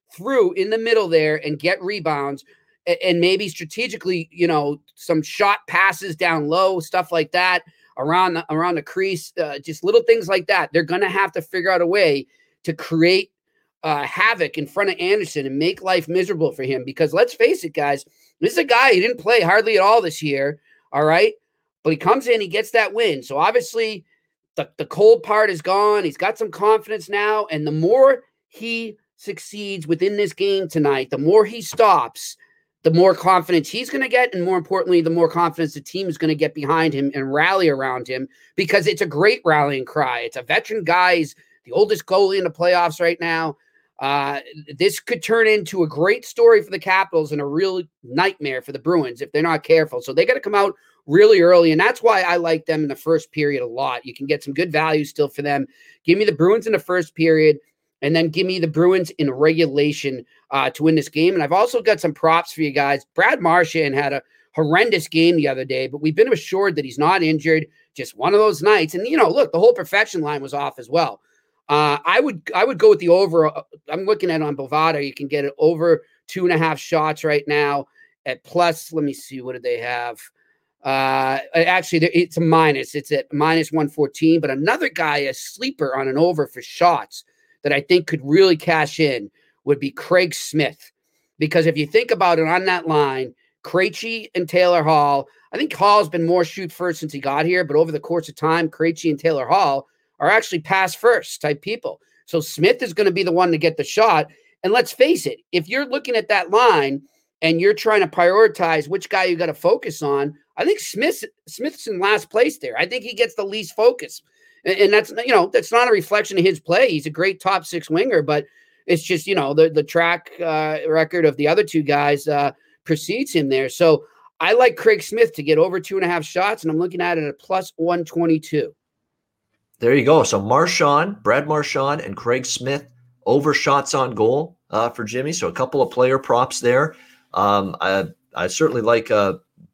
through in the middle there and get rebounds and, and maybe strategically, you know, some shot passes down low, stuff like that around the, around the crease, uh, just little things like that. They're going to have to figure out a way to create uh, havoc in front of Anderson and make life miserable for him, because let's face it, guys, this is a guy who didn't play hardly at all this year. All right. But he comes in, he gets that win. So obviously the, the cold part is gone. He's got some confidence now. And the more he succeeds within this game tonight, the more he stops, the more confidence he's going to get. And more importantly, the more confidence the team is going to get behind him and rally around him, because it's a great rallying cry. It's a veteran guy. He's the oldest goalie in the playoffs right now. Uh, this could turn into a great story for the Capitals and a real nightmare for the Bruins if they're not careful. So they got to come out really early, and that's why I like them in the first period a lot. You can get some good value still for them. Give me the Bruins in the first period, and then give me the Bruins in regulation uh, to win this game. And I've also got some props for you guys. Brad Marchand had a horrendous game the other day, but we've been assured that he's not injured. Just one of those nights. And, you know, look, the whole perfection line was off as well. Uh, I would I would go with the over. I'm looking at it on Bovada. You can get it over two and a half shots right now at plus. Let me see. What do they have? Uh, actually, it's a minus. It's at minus one fourteen. But another guy, a sleeper on an over for shots that I think could really cash in would be Craig Smith. Because if you think about it on that line, Krejci and Taylor Hall, I think Hall's been more shoot first since he got here. But over the course of time, Krejci and Taylor Hall are actually pass first type people. So Smith is going to be the one to get the shot. And let's face it, if you're looking at that line and you're trying to prioritize which guy you got to focus on, I think Smith Smith's in last place there. I think he gets the least focus. And, and that's, you know, that's not a reflection of his play. He's a great top six winger, but it's just, you know, the, the track uh, record of the other two guys uh, precedes him there. So I like Craig Smith to get over two and a half shots, and I'm looking at it at plus one twenty-two. There you go. So Marchand, Brad Marchand, and Craig Smith over shots on goal uh, for Jimmy. So a couple of player props there. Um, I, I certainly like uh,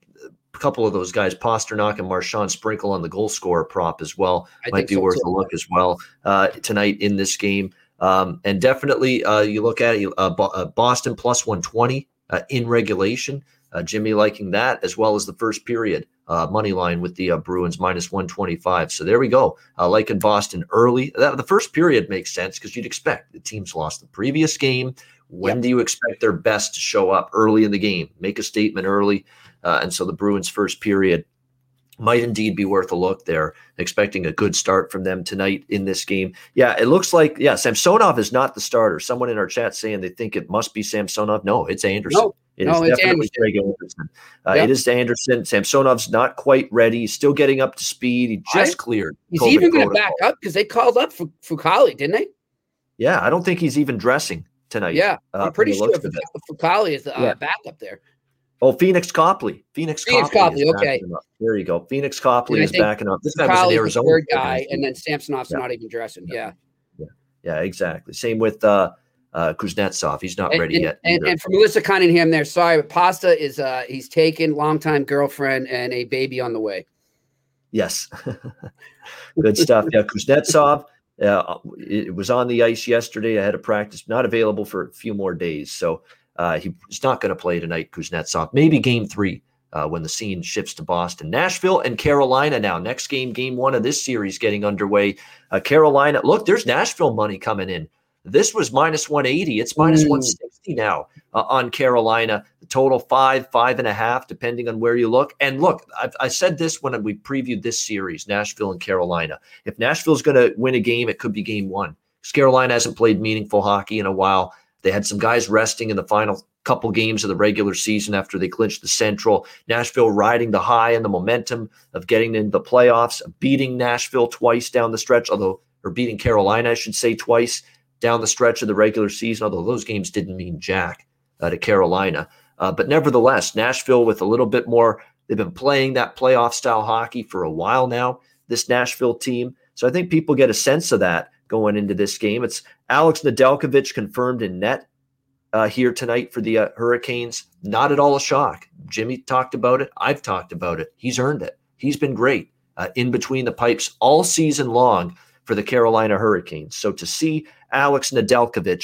a couple of those guys, Pasternak and Marchand, sprinkle on the goal scorer prop as well. I Might be so worth too. a look as well uh, tonight in this game. Um, and definitely uh, you look at it, uh, Bo- uh, Boston plus one twenty uh, in regulation. Uh, Jimmy liking that, as well as the first period uh, money line with the uh, Bruins minus one twenty-five. So there we go. Uh, liking Boston early. That, the first period makes sense because you'd expect the teams lost the previous game. When yep. do you expect their best to show up early in the game? Make a statement early. Uh, and so the Bruins first period might indeed be worth a look there. Expecting a good start from them tonight in this game. Yeah, it looks like, yeah, Samsonov is not the starter. Someone in our chat saying they think it must be Samsonov. No, it's Anderson. No. It no, is it's definitely Anderson. Craig Anderson. Uh, Yep. It is Anderson. Samsonov's not quite ready. He's still getting up to speed. He just I- cleared. He's COVID even going to protocol. back up because they called up Fu- Fucali, didn't they? Yeah, I don't think he's even dressing tonight. Yeah, uh, I'm pretty from the sure looks of it. Fucali is the uh, Yeah. backup there. Oh, Phoenix Copley. Phoenix, Phoenix Copley. Copley, is okay. backing up. There you go. Phoenix Copley And I is think backing up. This guy was in Fucali's Arizona. the third guy, and then Samsonov's Yeah. not even dressing. Yeah. Yeah, exactly. Same with uh, uh, Kuznetsov. He's not And, ready and, yet. and, either. and for Melissa Cunningham there, sorry, but Pasta is uh he's taken longtime girlfriend and a baby on the way. Yes. Good stuff. Yeah, Kuznetsov uh, it was on the ice yesterday ahead of practice, not available for a few more days. So uh, he's not going to play tonight, Kuznetsov. Maybe game three uh, when the scene shifts to Boston. Nashville and Carolina now. Next game, game one of this series getting underway. Uh, Carolina, look, there's Nashville money coming in. This was minus one eighty. It's minus Mm. one sixty now uh, on Carolina. The total five, five and a half, depending on where you look. And look, I've, I said this when we previewed this series, Nashville and Carolina. If Nashville's going to win a game, it could be game one. Because Carolina hasn't played meaningful hockey in a while. They had some guys resting in the final couple games of the regular season after they clinched the Central. Nashville riding the high and the momentum of getting into the playoffs, beating Nashville twice down the stretch, although, or beating Carolina, I should say, twice down the stretch of the regular season, although those games didn't mean jack uh, to Carolina. Uh, but nevertheless, Nashville with a little bit more, they've been playing that playoff style hockey for a while now, this Nashville team. So I think people get a sense of that going into this game. It's Alex Nedeljkovic confirmed in net uh, here tonight for the uh, Hurricanes. Not at all a shock. Jimmy talked about it. I've talked about it. He's earned it. He's been great uh, in between the pipes all season long for the Carolina Hurricanes. So to see Alex Nedeljkovic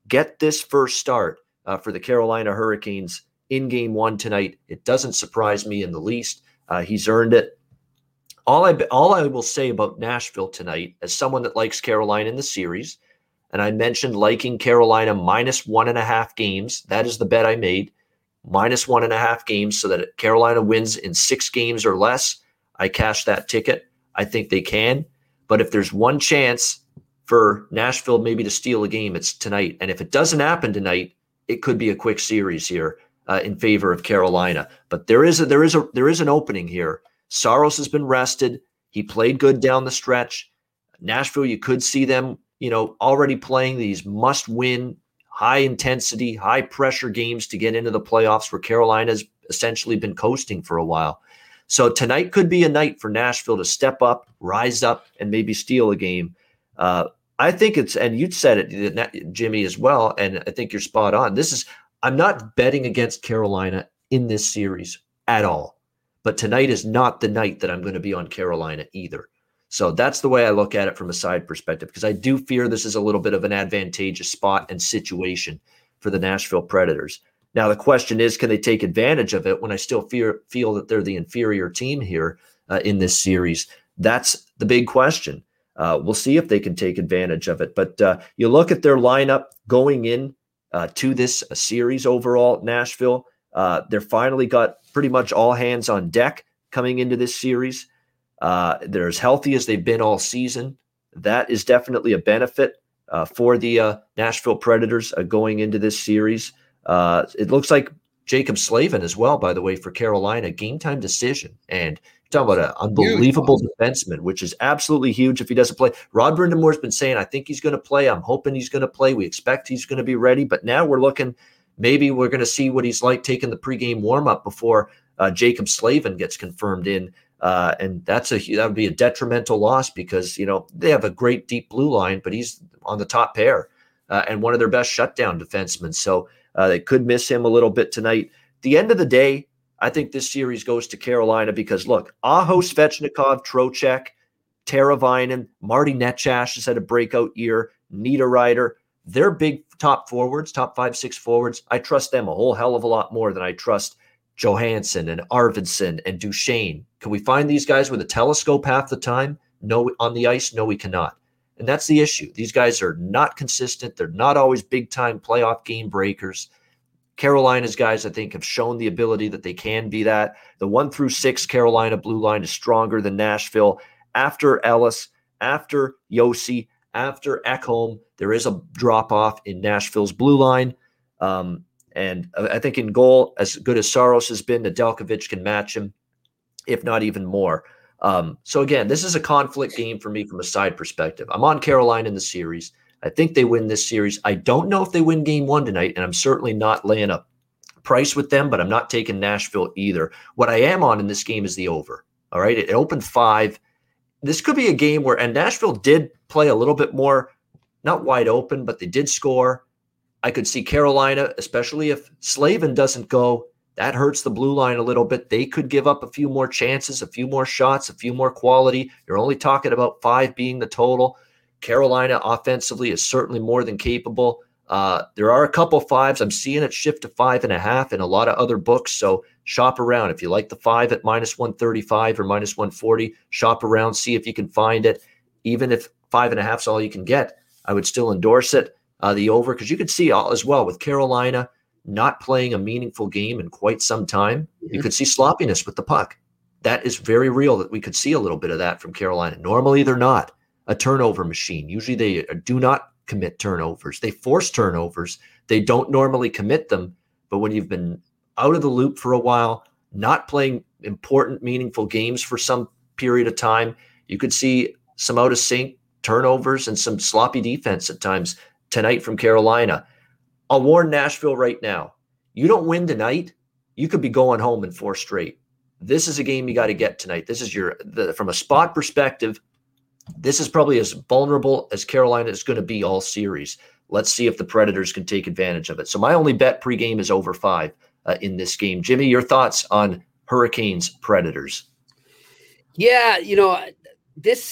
get this first start uh, for the Carolina Hurricanes in game one tonight. It doesn't surprise me in the least. Uh, he's earned it. All I, all I will say about Nashville tonight, as someone that likes Carolina in the series, and I mentioned liking Carolina minus one and a half games. That is the bet I made, minus one and a half games, so that Carolina wins in six games or less. I cashed that ticket. I think they can. But if there's one chance for Nashville maybe to steal a game, it's tonight. And if it doesn't happen tonight, it could be a quick series here uh, in favor of Carolina. But there is a, there is a there is an opening here. Saros has been rested. He played good down the stretch. Nashville, you could see them, you know, already playing these must-win, high-intensity, high-pressure games to get into the playoffs, where Carolina's essentially been coasting for a while. So tonight could be a night for Nashville to step up, rise up, and maybe steal a game. Uh, I think it's, and you said it, Jimmy, as well, and I think you're spot on. This is, I'm not betting against Carolina in this series at all. But tonight is not the night that I'm going to be on Carolina either. So that's the way I look at it from a side perspective, because I do fear this is a little bit of an advantageous spot and situation for the Nashville Predators. Now, the question is, can they take advantage of it when I still fear, feel that they're the inferior team here uh, in this series? That's the big question. Uh, we'll see if they can take advantage of it. But uh, you look at their lineup going in uh, to this uh, series overall, Nashville, uh, they're finally got pretty much all hands on deck coming into this series. Uh, they're as healthy as they've been all season. That is definitely a benefit uh, for the uh, Nashville Predators uh, going into this series. Uh, it looks like Jacob Slavin as well, by the way, for Carolina, game time decision. And you're talking about an unbelievable huge defenseman, which is absolutely huge if he doesn't play. Rod Brind'Amour's been saying, I think he's going to play. I'm hoping he's going to play. We expect he's going to be ready. But now we're looking, maybe we're going to see what he's like taking the pregame warm-up before uh, Jacob Slavin gets confirmed in. Uh, and that's a that would be a detrimental loss, because, you know, they have a great deep blue line, but he's on the top pair uh, and one of their best shutdown defensemen. So uh, they could miss him a little bit tonight. At the end of the day, I think this series goes to Carolina because, look, Aho, Svechnikov, Trocheck, Teravainen, Marty Netchash has had a breakout year, Niederreiter. They're big top forwards, top five, six forwards. I trust them a whole hell of a lot more than I trust Johansson and Arvidsson and Duchesne. Can we find these guys with a telescope half the time? No, on the ice? No, we cannot. And that's the issue. These guys are not consistent. They're not always big-time playoff game breakers. Carolina's guys, I think, have shown the ability that they can be that. The one through six Carolina blue line is stronger than Nashville. After Ellis, after Yossi, after Ekholm, there is a drop-off in Nashville's blue line. Um, and I think in goal, as good as Saros has been, Nedeljkovic can match him, if not even more. Um, so again, this is a conflict game for me from a side perspective. I'm on Carolina in the series. I think they win this series. I don't know if they win game one tonight, and I'm certainly not laying a price with them, but I'm not taking Nashville either. What I am on in this game is the over. All right, it opened five. This could be a game where, and Nashville did play a little bit more, not wide open, but they did score. I could see Carolina, especially if Slavin doesn't go, that hurts the blue line a little bit. They could give up a few more chances, a few more shots, a few more quality. You're only talking about five being the total. Carolina offensively is certainly more than capable. Uh, there are a couple fives. I'm seeing it shift to five and a half in a lot of other books. So shop around. If you like the five at minus one thirty-five or minus one forty, shop around, see if you can find it. Even if five and a half is all you can get, I would still endorse it, uh, the over, because you could see all as well with Carolina not playing a meaningful game in quite some time. Mm-hmm. You could see sloppiness with the puck. That is very real, that we could see a little bit of that from Carolina. Normally they're not a turnover machine. Usually they do not commit turnovers. They force turnovers. They don't normally commit them. But when you've been out of the loop for a while, not playing important, meaningful games for some period of time, you could see some out of sync turnovers and some sloppy defense at times tonight from Carolina. I'll warn Nashville right now. You don't win tonight, you could be going home in four straight. This is a game you got to get tonight. This is your, the, from a spot perspective, this is probably as vulnerable as Carolina is going to be all series. Let's see if the Predators can take advantage of it. So my only bet pregame is over five uh, in this game. Jimmy, your thoughts on Hurricanes Predators? Yeah, you know, this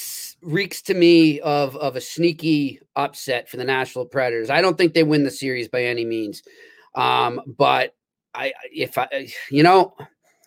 reeks to me of, of a sneaky upset for the Nashville Predators. I don't think they win the series by any means. Um, but I, if I, you know,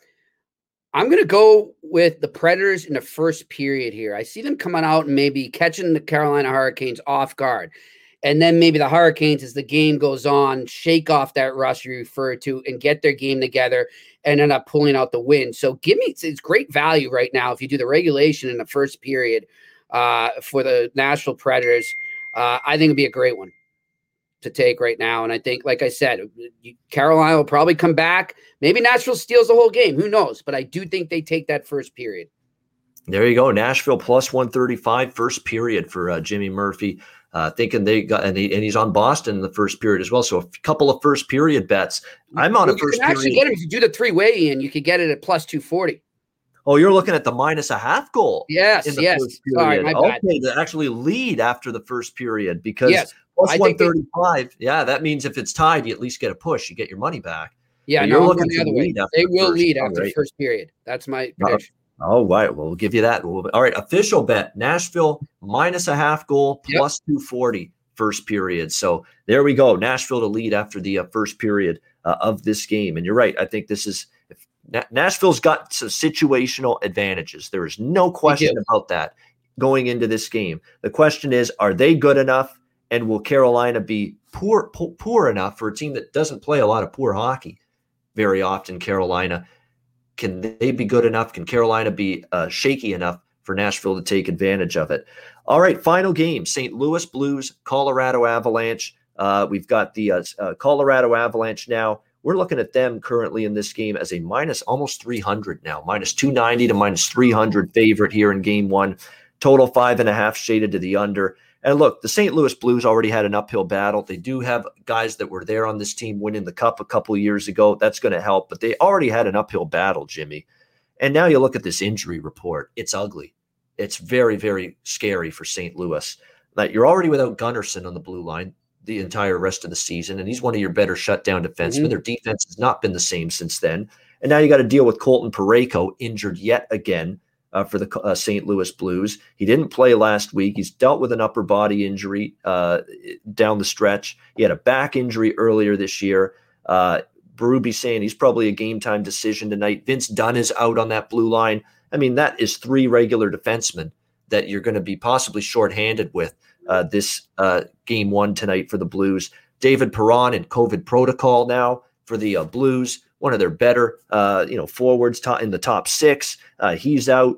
I'm going to go with the Predators in the first period here. I see them coming out and maybe catching the Carolina Hurricanes off guard. And then maybe the Hurricanes, as the game goes on, shake off that rust you referred to and get their game together and end up pulling out the win. So give me, it's, it's great value right now if you do the regulation in the first period uh, for the Nashville Predators. Uh, I think it'd be a great one to take right now. And I think, like I said, Carolina will probably come back. Maybe Nashville steals the whole game. Who knows? But I do think they take that first period. There you go. Nashville plus one thirty-five first period for uh, Jimmy Murphy. Uh, thinking they got, and, he, and he's on Boston in the first period as well. So a couple of first period bets. I'm on well, a first you can actually period. Get it if you do the three way in, you could get it at plus two forty. Oh, you're looking at the minus a half goal. Yes, in the yes. First period. Sorry, my bad. Okay, to actually lead after the first period because yes, plus one thirty-five. They, yeah, that means if it's tied, you at least get a push. You get your money back. Yeah, but no, you're I'm looking the to other way. lead after They the will first. lead Oh, after right. the first period. That's my Uh, prediction. Oh, right. Well, we'll give you that. We'll, all right. Official bet Nashville minus a half goal plus yep. two forty first period. So there we go. Nashville to lead after the uh, first period uh, of this game. And you're right. I think this is if Na- Nashville's got some situational advantages. There is no question about that going into this game. The question is, are they good enough? And will Carolina be poor, poor, poor enough for a team that doesn't play a lot of poor hockey very often? Carolina. Can they be good enough? Can Carolina be uh, shaky enough for Nashville to take advantage of it? All right, final game, Saint Louis Blues, Colorado Avalanche. Uh, we've got the uh, uh, Colorado Avalanche now. We're looking at them currently in this game as a minus almost three hundred now, minus two ninety to minus three hundred favorite here in game one. Total five and a half shaded to the under. And look, the Saint Louis Blues already had an uphill battle. They do have guys that were there on this team winning the cup a couple of years ago. That's going to help, but they already had an uphill battle, Jimmy. And now you look at this injury report. It's ugly. It's very, very scary for Saint Louis. Like, you're already without Gunnarsson on the blue line the entire rest of the season, and he's one of your better shutdown defensemen. Mm-hmm. Their defense has not been the same since then. And now you got to deal with Colton Parayko, injured yet again. Uh, for the uh, Saint Louis Blues. He didn't play last week. He's dealt with an upper body injury uh, down the stretch. He had a back injury earlier this year. Uh, Berube saying he's probably a game time decision tonight. Vince Dunn is out on that blue line. I mean, that is three regular defensemen that you're going to be possibly shorthanded with uh, this uh, game one tonight for the Blues. David Perron in COVID protocol now for the uh, Blues. One of their better, uh, you know, forwards to- in the top six. Uh, he's out.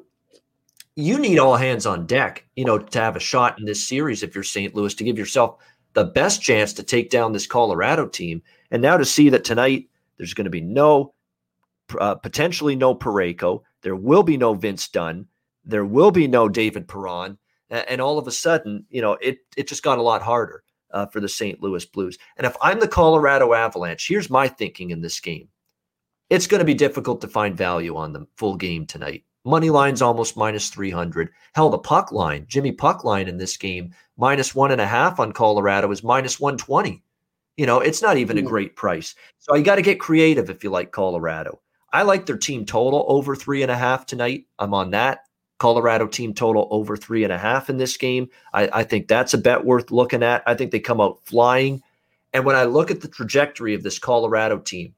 You need all hands on deck, you know, to have a shot in this series if you're Saint Louis, to give yourself the best chance to take down this Colorado team. And now to see that tonight there's going to be no, uh, potentially no Parayko. There will be no Vince Dunn. There will be no David Perron. And, and all of a sudden, you know, it it just got a lot harder uh, for the Saint Louis Blues. And if I'm the Colorado Avalanche, here's my thinking in this game. It's going to be difficult to find value on the full game tonight. Money line's almost minus three hundred. Hell, the puck line, Jimmy puck line in this game, minus one and a half on Colorado is minus one twenty. You know, it's not even a great price. So you got to get creative if you like Colorado. I like their team total over three and a half tonight. I'm on that. Colorado team total over three and a half in this game. I, I think that's a bet worth looking at. I think they come out flying. And when I look at the trajectory of this Colorado team,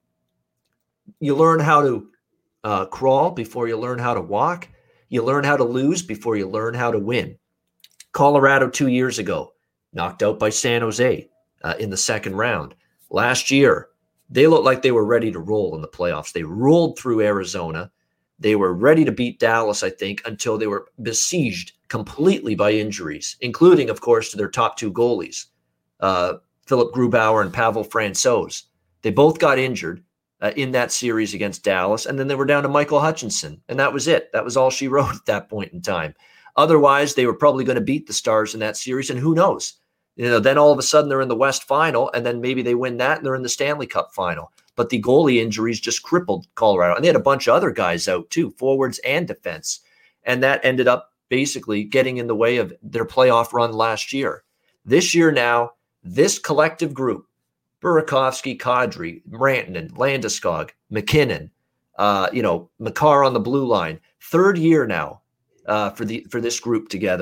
you learn how to uh, crawl before you learn how to walk. You learn how to lose before you learn how to win. Colorado two years ago, knocked out by San Jose uh, in the second round. Last year, they looked like they were ready to roll in the playoffs. They rolled through Arizona. They were ready to beat Dallas, I think, until they were besieged completely by injuries, including, of course, to their top two goalies, uh, Philip Grubauer and Pavel Francouz. They both got injured Uh, in that series against Dallas. And then they were down to Michael Hutchinson. And that was it. That was all she wrote at that point in time. Otherwise, they were probably going to beat the Stars in that series. And who knows? You know, then all of a sudden they're in the West Final, and then maybe they win that and they're in the Stanley Cup Final. But the goalie injuries just crippled Colorado. And they had a bunch of other guys out too, forwards and defense. And that ended up basically getting in the way of their playoff run last year. This year now, this collective group, Burakovsky, Kadri, Rantanen, Landeskog, McKinnon, uh, you know, Makar on the blue line. Third year now uh, for the for this group together.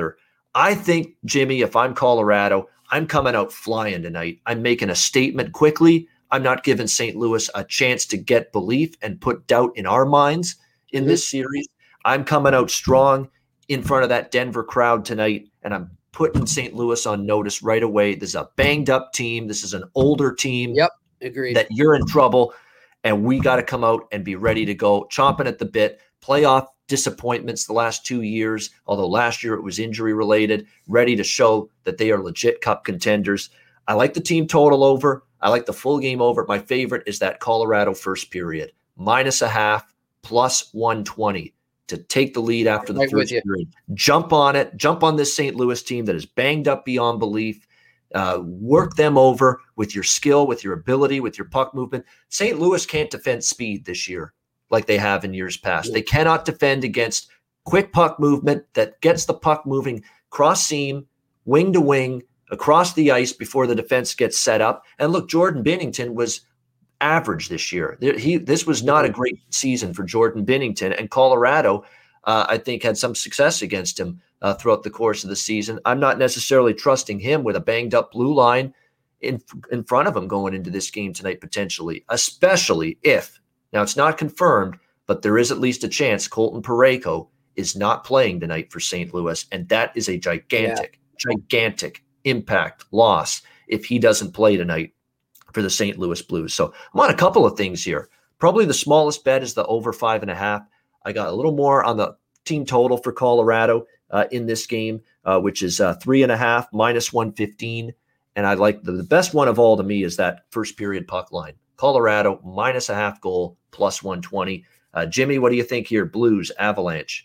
I think, Jimmy, if I'm Colorado, I'm coming out flying tonight. I'm making a statement quickly. I'm not giving Saint Louis a chance to get belief and put doubt in our minds in mm-hmm. this series. I'm coming out strong in front of that Denver crowd tonight, and I'm putting Saint Louis on notice right away. This is a banged-up team. This is an older team. Yep, agreed. That you're in trouble, and we got to come out and be ready to go, chomping at the bit. Playoff disappointments the last two years, although last year it was injury-related, ready to show that they are legit cup contenders. I like the team total over. I like the full game over. My favorite is that Colorado first period. Minus a half, plus one twenty to take the lead after the right first period. Jump on it. Jump on this Saint Louis team that is banged up beyond belief. Uh, work them over with your skill, with your ability, with your puck movement. Saint Louis can't defend speed this year like they have in years past. Yeah. They cannot defend against quick puck movement that gets the puck moving cross seam, wing to wing, across the ice before the defense gets set up. And look, Jordan Binnington was average this year. He This was not a great season for Jordan Binnington. And Colorado, uh, I think, had some success against him uh, throughout the course of the season. I'm not necessarily trusting him with a banged-up blue line in, in front of him going into this game tonight, potentially, especially if, now it's not confirmed, but there is at least a chance Colton Parayko is not playing tonight for Saint Louis, and that is a gigantic, yeah. gigantic impact loss if he doesn't play tonight for the Saint Louis Blues. So I'm on a couple of things here. Probably the smallest bet is the over five and a half. I got a little more on the team total for Colorado uh, in this game, uh, which is uh, three and a half minus one fifteen. And I like the, the best one of all to me is that first period puck line. Colorado minus a half goal plus one twenty. Uh, Jimmy, what do you think here? Blues, Avalanche.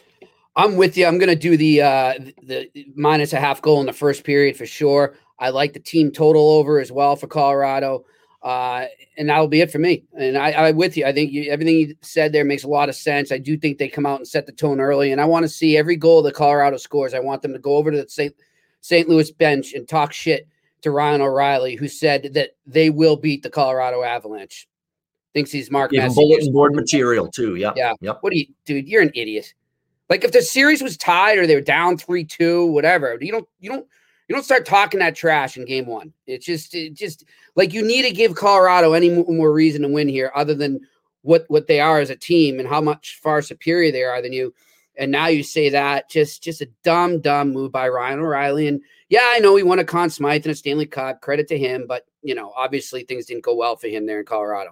I'm with you. I'm going to do the uh, the minus a half goal in the first period for sure. I like the team total over as well for Colorado. Uh, and that will be it for me. And I, I'm with you. I think you, everything you said there makes a lot of sense. I do think they come out and set the tone early. And I want to see every goal that Colorado scores. I want them to go over to the Saint Saint Louis bench and talk shit to Ryan O'Reilly, who said that they will beat the Colorado Avalanche. Thinks he's Mark Messier. Bulletin board material too. Yeah. Yeah. Yep. What do you, dude? You're an idiot. Like if the series was tied or they were down three two, whatever, you don't, you don't, you don't start talking that trash in game one. It's just, it just like you need to give Colorado any more reason to win here other than what, what they are as a team and how much far superior they are than you. And now you say that just, just a dumb, dumb move by Ryan O'Reilly. And yeah, I know he won a Conn Smythe and a Stanley Cup, credit to him, but you know, obviously things didn't go well for him there in Colorado.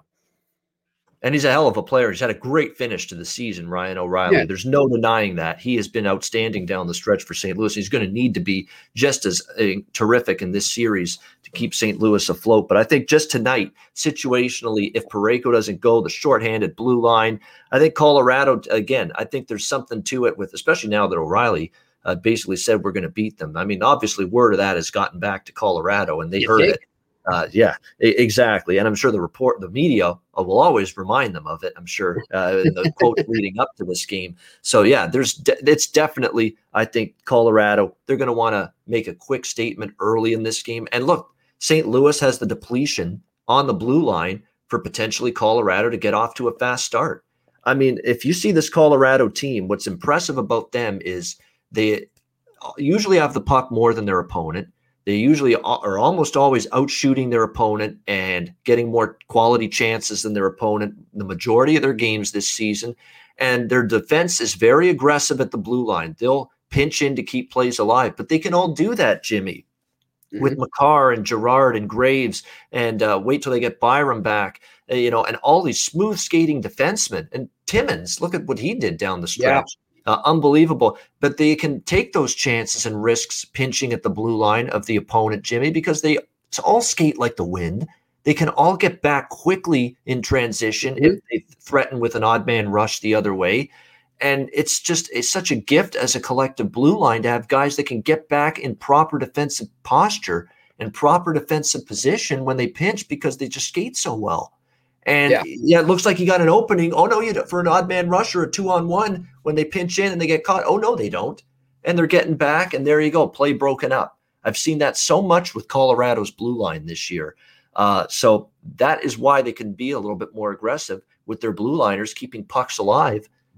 And he's a hell of a player. He's had a great finish to the season, Ryan O'Reilly. Yeah. There's no denying that. He has been outstanding down the stretch for Saint Louis. He's going to need to be just as uh, terrific in this series to keep Saint Louis afloat. But I think just tonight, situationally, if Parayko doesn't go, the shorthanded blue line, I think Colorado, again, I think there's something to it with, especially now that O'Reilly uh, basically said we're going to beat them. I mean, obviously, word of that has gotten back to Colorado, and they you heard think? it. Uh, yeah, exactly. And I'm sure the report, the media will always remind them of it, I'm sure, uh, in the quote leading up to this game. So, yeah, there's de- it's definitely, I think, Colorado, they're going to want to make a quick statement early in this game. And look, Saint Louis has the depletion on the blue line for potentially Colorado to get off to a fast start. I mean, if you see this Colorado team, what's impressive about them is they usually have the puck more than their opponent. They usually are almost always outshooting their opponent and getting more quality chances than their opponent the majority of their games this season. And their defense is very aggressive at the blue line. They'll pinch in to keep plays alive, but they can all do that, Jimmy, mm-hmm. with Makar and Girard and Graves, and uh, wait till they get Byram back, uh, you know, and all these smooth skating defensemen. And Timmins, look at what he did down the stretch. Yeah. Uh, unbelievable. But they can take those chances and risks pinching at the blue line of the opponent, Jimmy, because they all skate like the wind. They can all get back quickly in transition mm-hmm. if they threaten with an odd man rush the other way. And it's just it's such a gift as a collective blue line to have guys that can get back in proper defensive posture and proper defensive position when they pinch because they just skate so well. And yeah. yeah, it looks like you got an opening. Oh no, you for an odd man rush or a two on one when they pinch in and they get caught. Oh no, they don't. And they're getting back, and there you go, play broken up. I've seen that so much with Colorado's blue line this year. Uh, so that is why they can be a little bit more aggressive with their blue liners, keeping pucks alive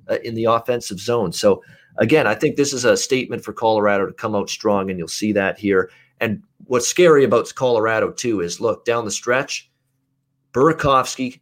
uh, in the offensive zone. So again, I think this is a statement for Colorado to come out strong, and you'll see that here. And what's scary about Colorado too is, look, down the stretch, Burakovsky,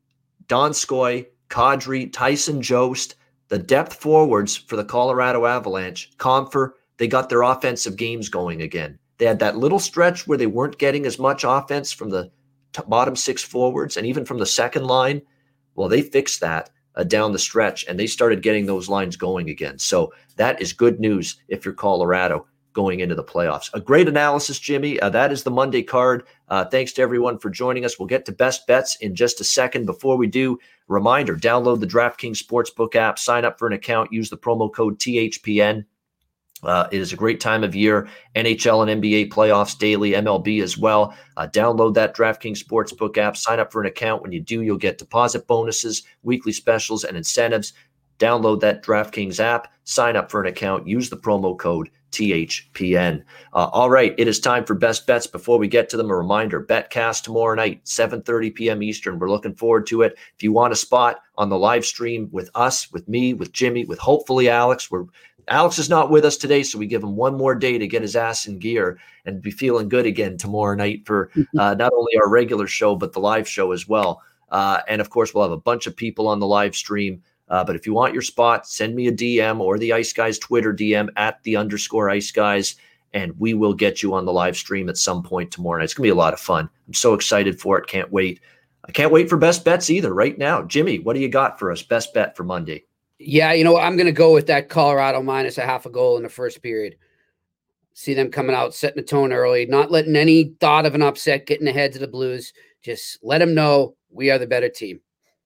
Donskoy, Kadri, Tyson Jost, the depth forwards for the Colorado Avalanche, Compher, they got their offensive games going again. They had that little stretch where they weren't getting as much offense from the t- bottom six forwards and even from the second line. Well, they fixed that uh, down the stretch, and they started getting those lines going again. So that is good news if you're Colorado going into the playoffs. A great analysis, Jimmy. Uh, that is the Monday card. Uh, thanks to everyone for joining us. We'll get to best bets in just a second. Before we do, reminder, download the DraftKings Sportsbook app, sign up for an account, use the promo code T H P N. Uh, it is a great time of year. N H L and N B A playoffs daily, M L B as well. Uh, download that DraftKings Sportsbook app, sign up for an account. When you do, you'll get deposit bonuses, weekly specials, and incentives. Download that DraftKings app, sign up for an account, use the promo code T H P N. Uh, all right, it is time for best bets. Before we get to them, a reminder, BetCast tomorrow night, seven thirty p.m. Eastern. We're looking forward to it. If you want a spot on the live stream with us, with me, with Jimmy, with hopefully Alex, we're Alex is not with us today, so we give him one more day to get his ass in gear and be feeling good again tomorrow night for uh, not only our regular show, but the live show as well. Uh, and, of course, we'll have a bunch of people on the live stream. Uh, but if you want your spot, send me a D M or the Ice Guys Twitter D M at the underscore Ice Guys, and we will get you on the live stream at some point tomorrow night. It's going to be a lot of fun. I'm so excited for it. Can't wait. I can't wait for best bets either right now. Jimmy, what do you got for us? Best bet for Monday. Yeah, you know, I'm going to go with that Colorado minus a half a goal in the first period. See them coming out, setting the tone early, not letting any thought of an upset get in the heads of the Blues. Just let them know we are the better team.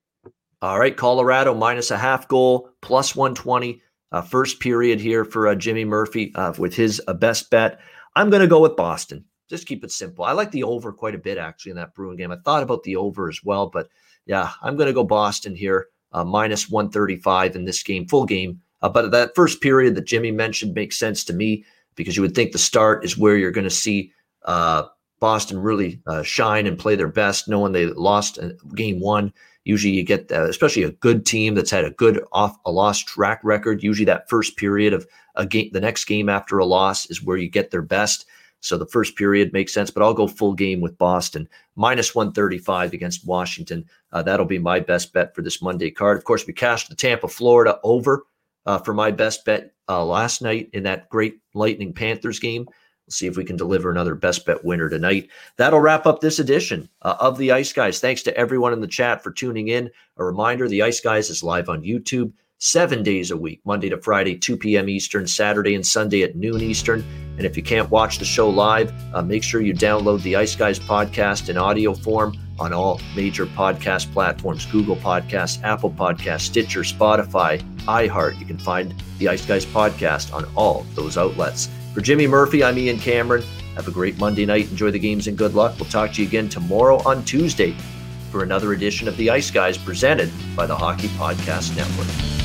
All right, Colorado minus a half goal, plus one twenty. Uh, first period here for uh, Jimmy Murphy uh, with his uh, best bet. I'm going to go with Boston. Just keep it simple. I like the over quite a bit, actually, in that Bruin game. I thought about the over as well, but yeah, I'm going to go Boston here. Uh, minus one thirty-five in this game, full game. Uh, but that first period that Jimmy mentioned makes sense to me because you would think the start is where you're going to see uh, Boston really uh, shine and play their best, knowing they lost game one. Usually you get, uh, especially a good team that's had a good off a loss track record. Usually that first period of a game, the next game after a loss is where you get their best. So the first period makes sense, but I'll go full game with Boston. Minus one thirty-five against Washington. Uh, that'll be my best bet for this Monday card. Of course, we cashed the Tampa, Florida over uh, for my best bet uh, last night in that great Lightning Panthers game. We'll see if we can deliver another best bet winner tonight. That'll wrap up this edition uh, of the Ice Guys. Thanks to everyone in the chat for tuning in. A reminder, the Ice Guys is live on YouTube seven days a week, Monday to Friday, two p.m. Eastern, Saturday and Sunday at noon Eastern. And if you can't watch the show live, uh, make sure you download the Ice Guys podcast in audio form on all major podcast platforms, Google Podcasts, Apple Podcasts, Stitcher, Spotify, iHeart. You can find the Ice Guys podcast on all those outlets. For Jimmy Murphy, I'm Ian Cameron. Have a great Monday night. Enjoy the games and good luck. We'll talk to you again tomorrow on Tuesday for another edition of the Ice Guys presented by the Hockey Podcast Network.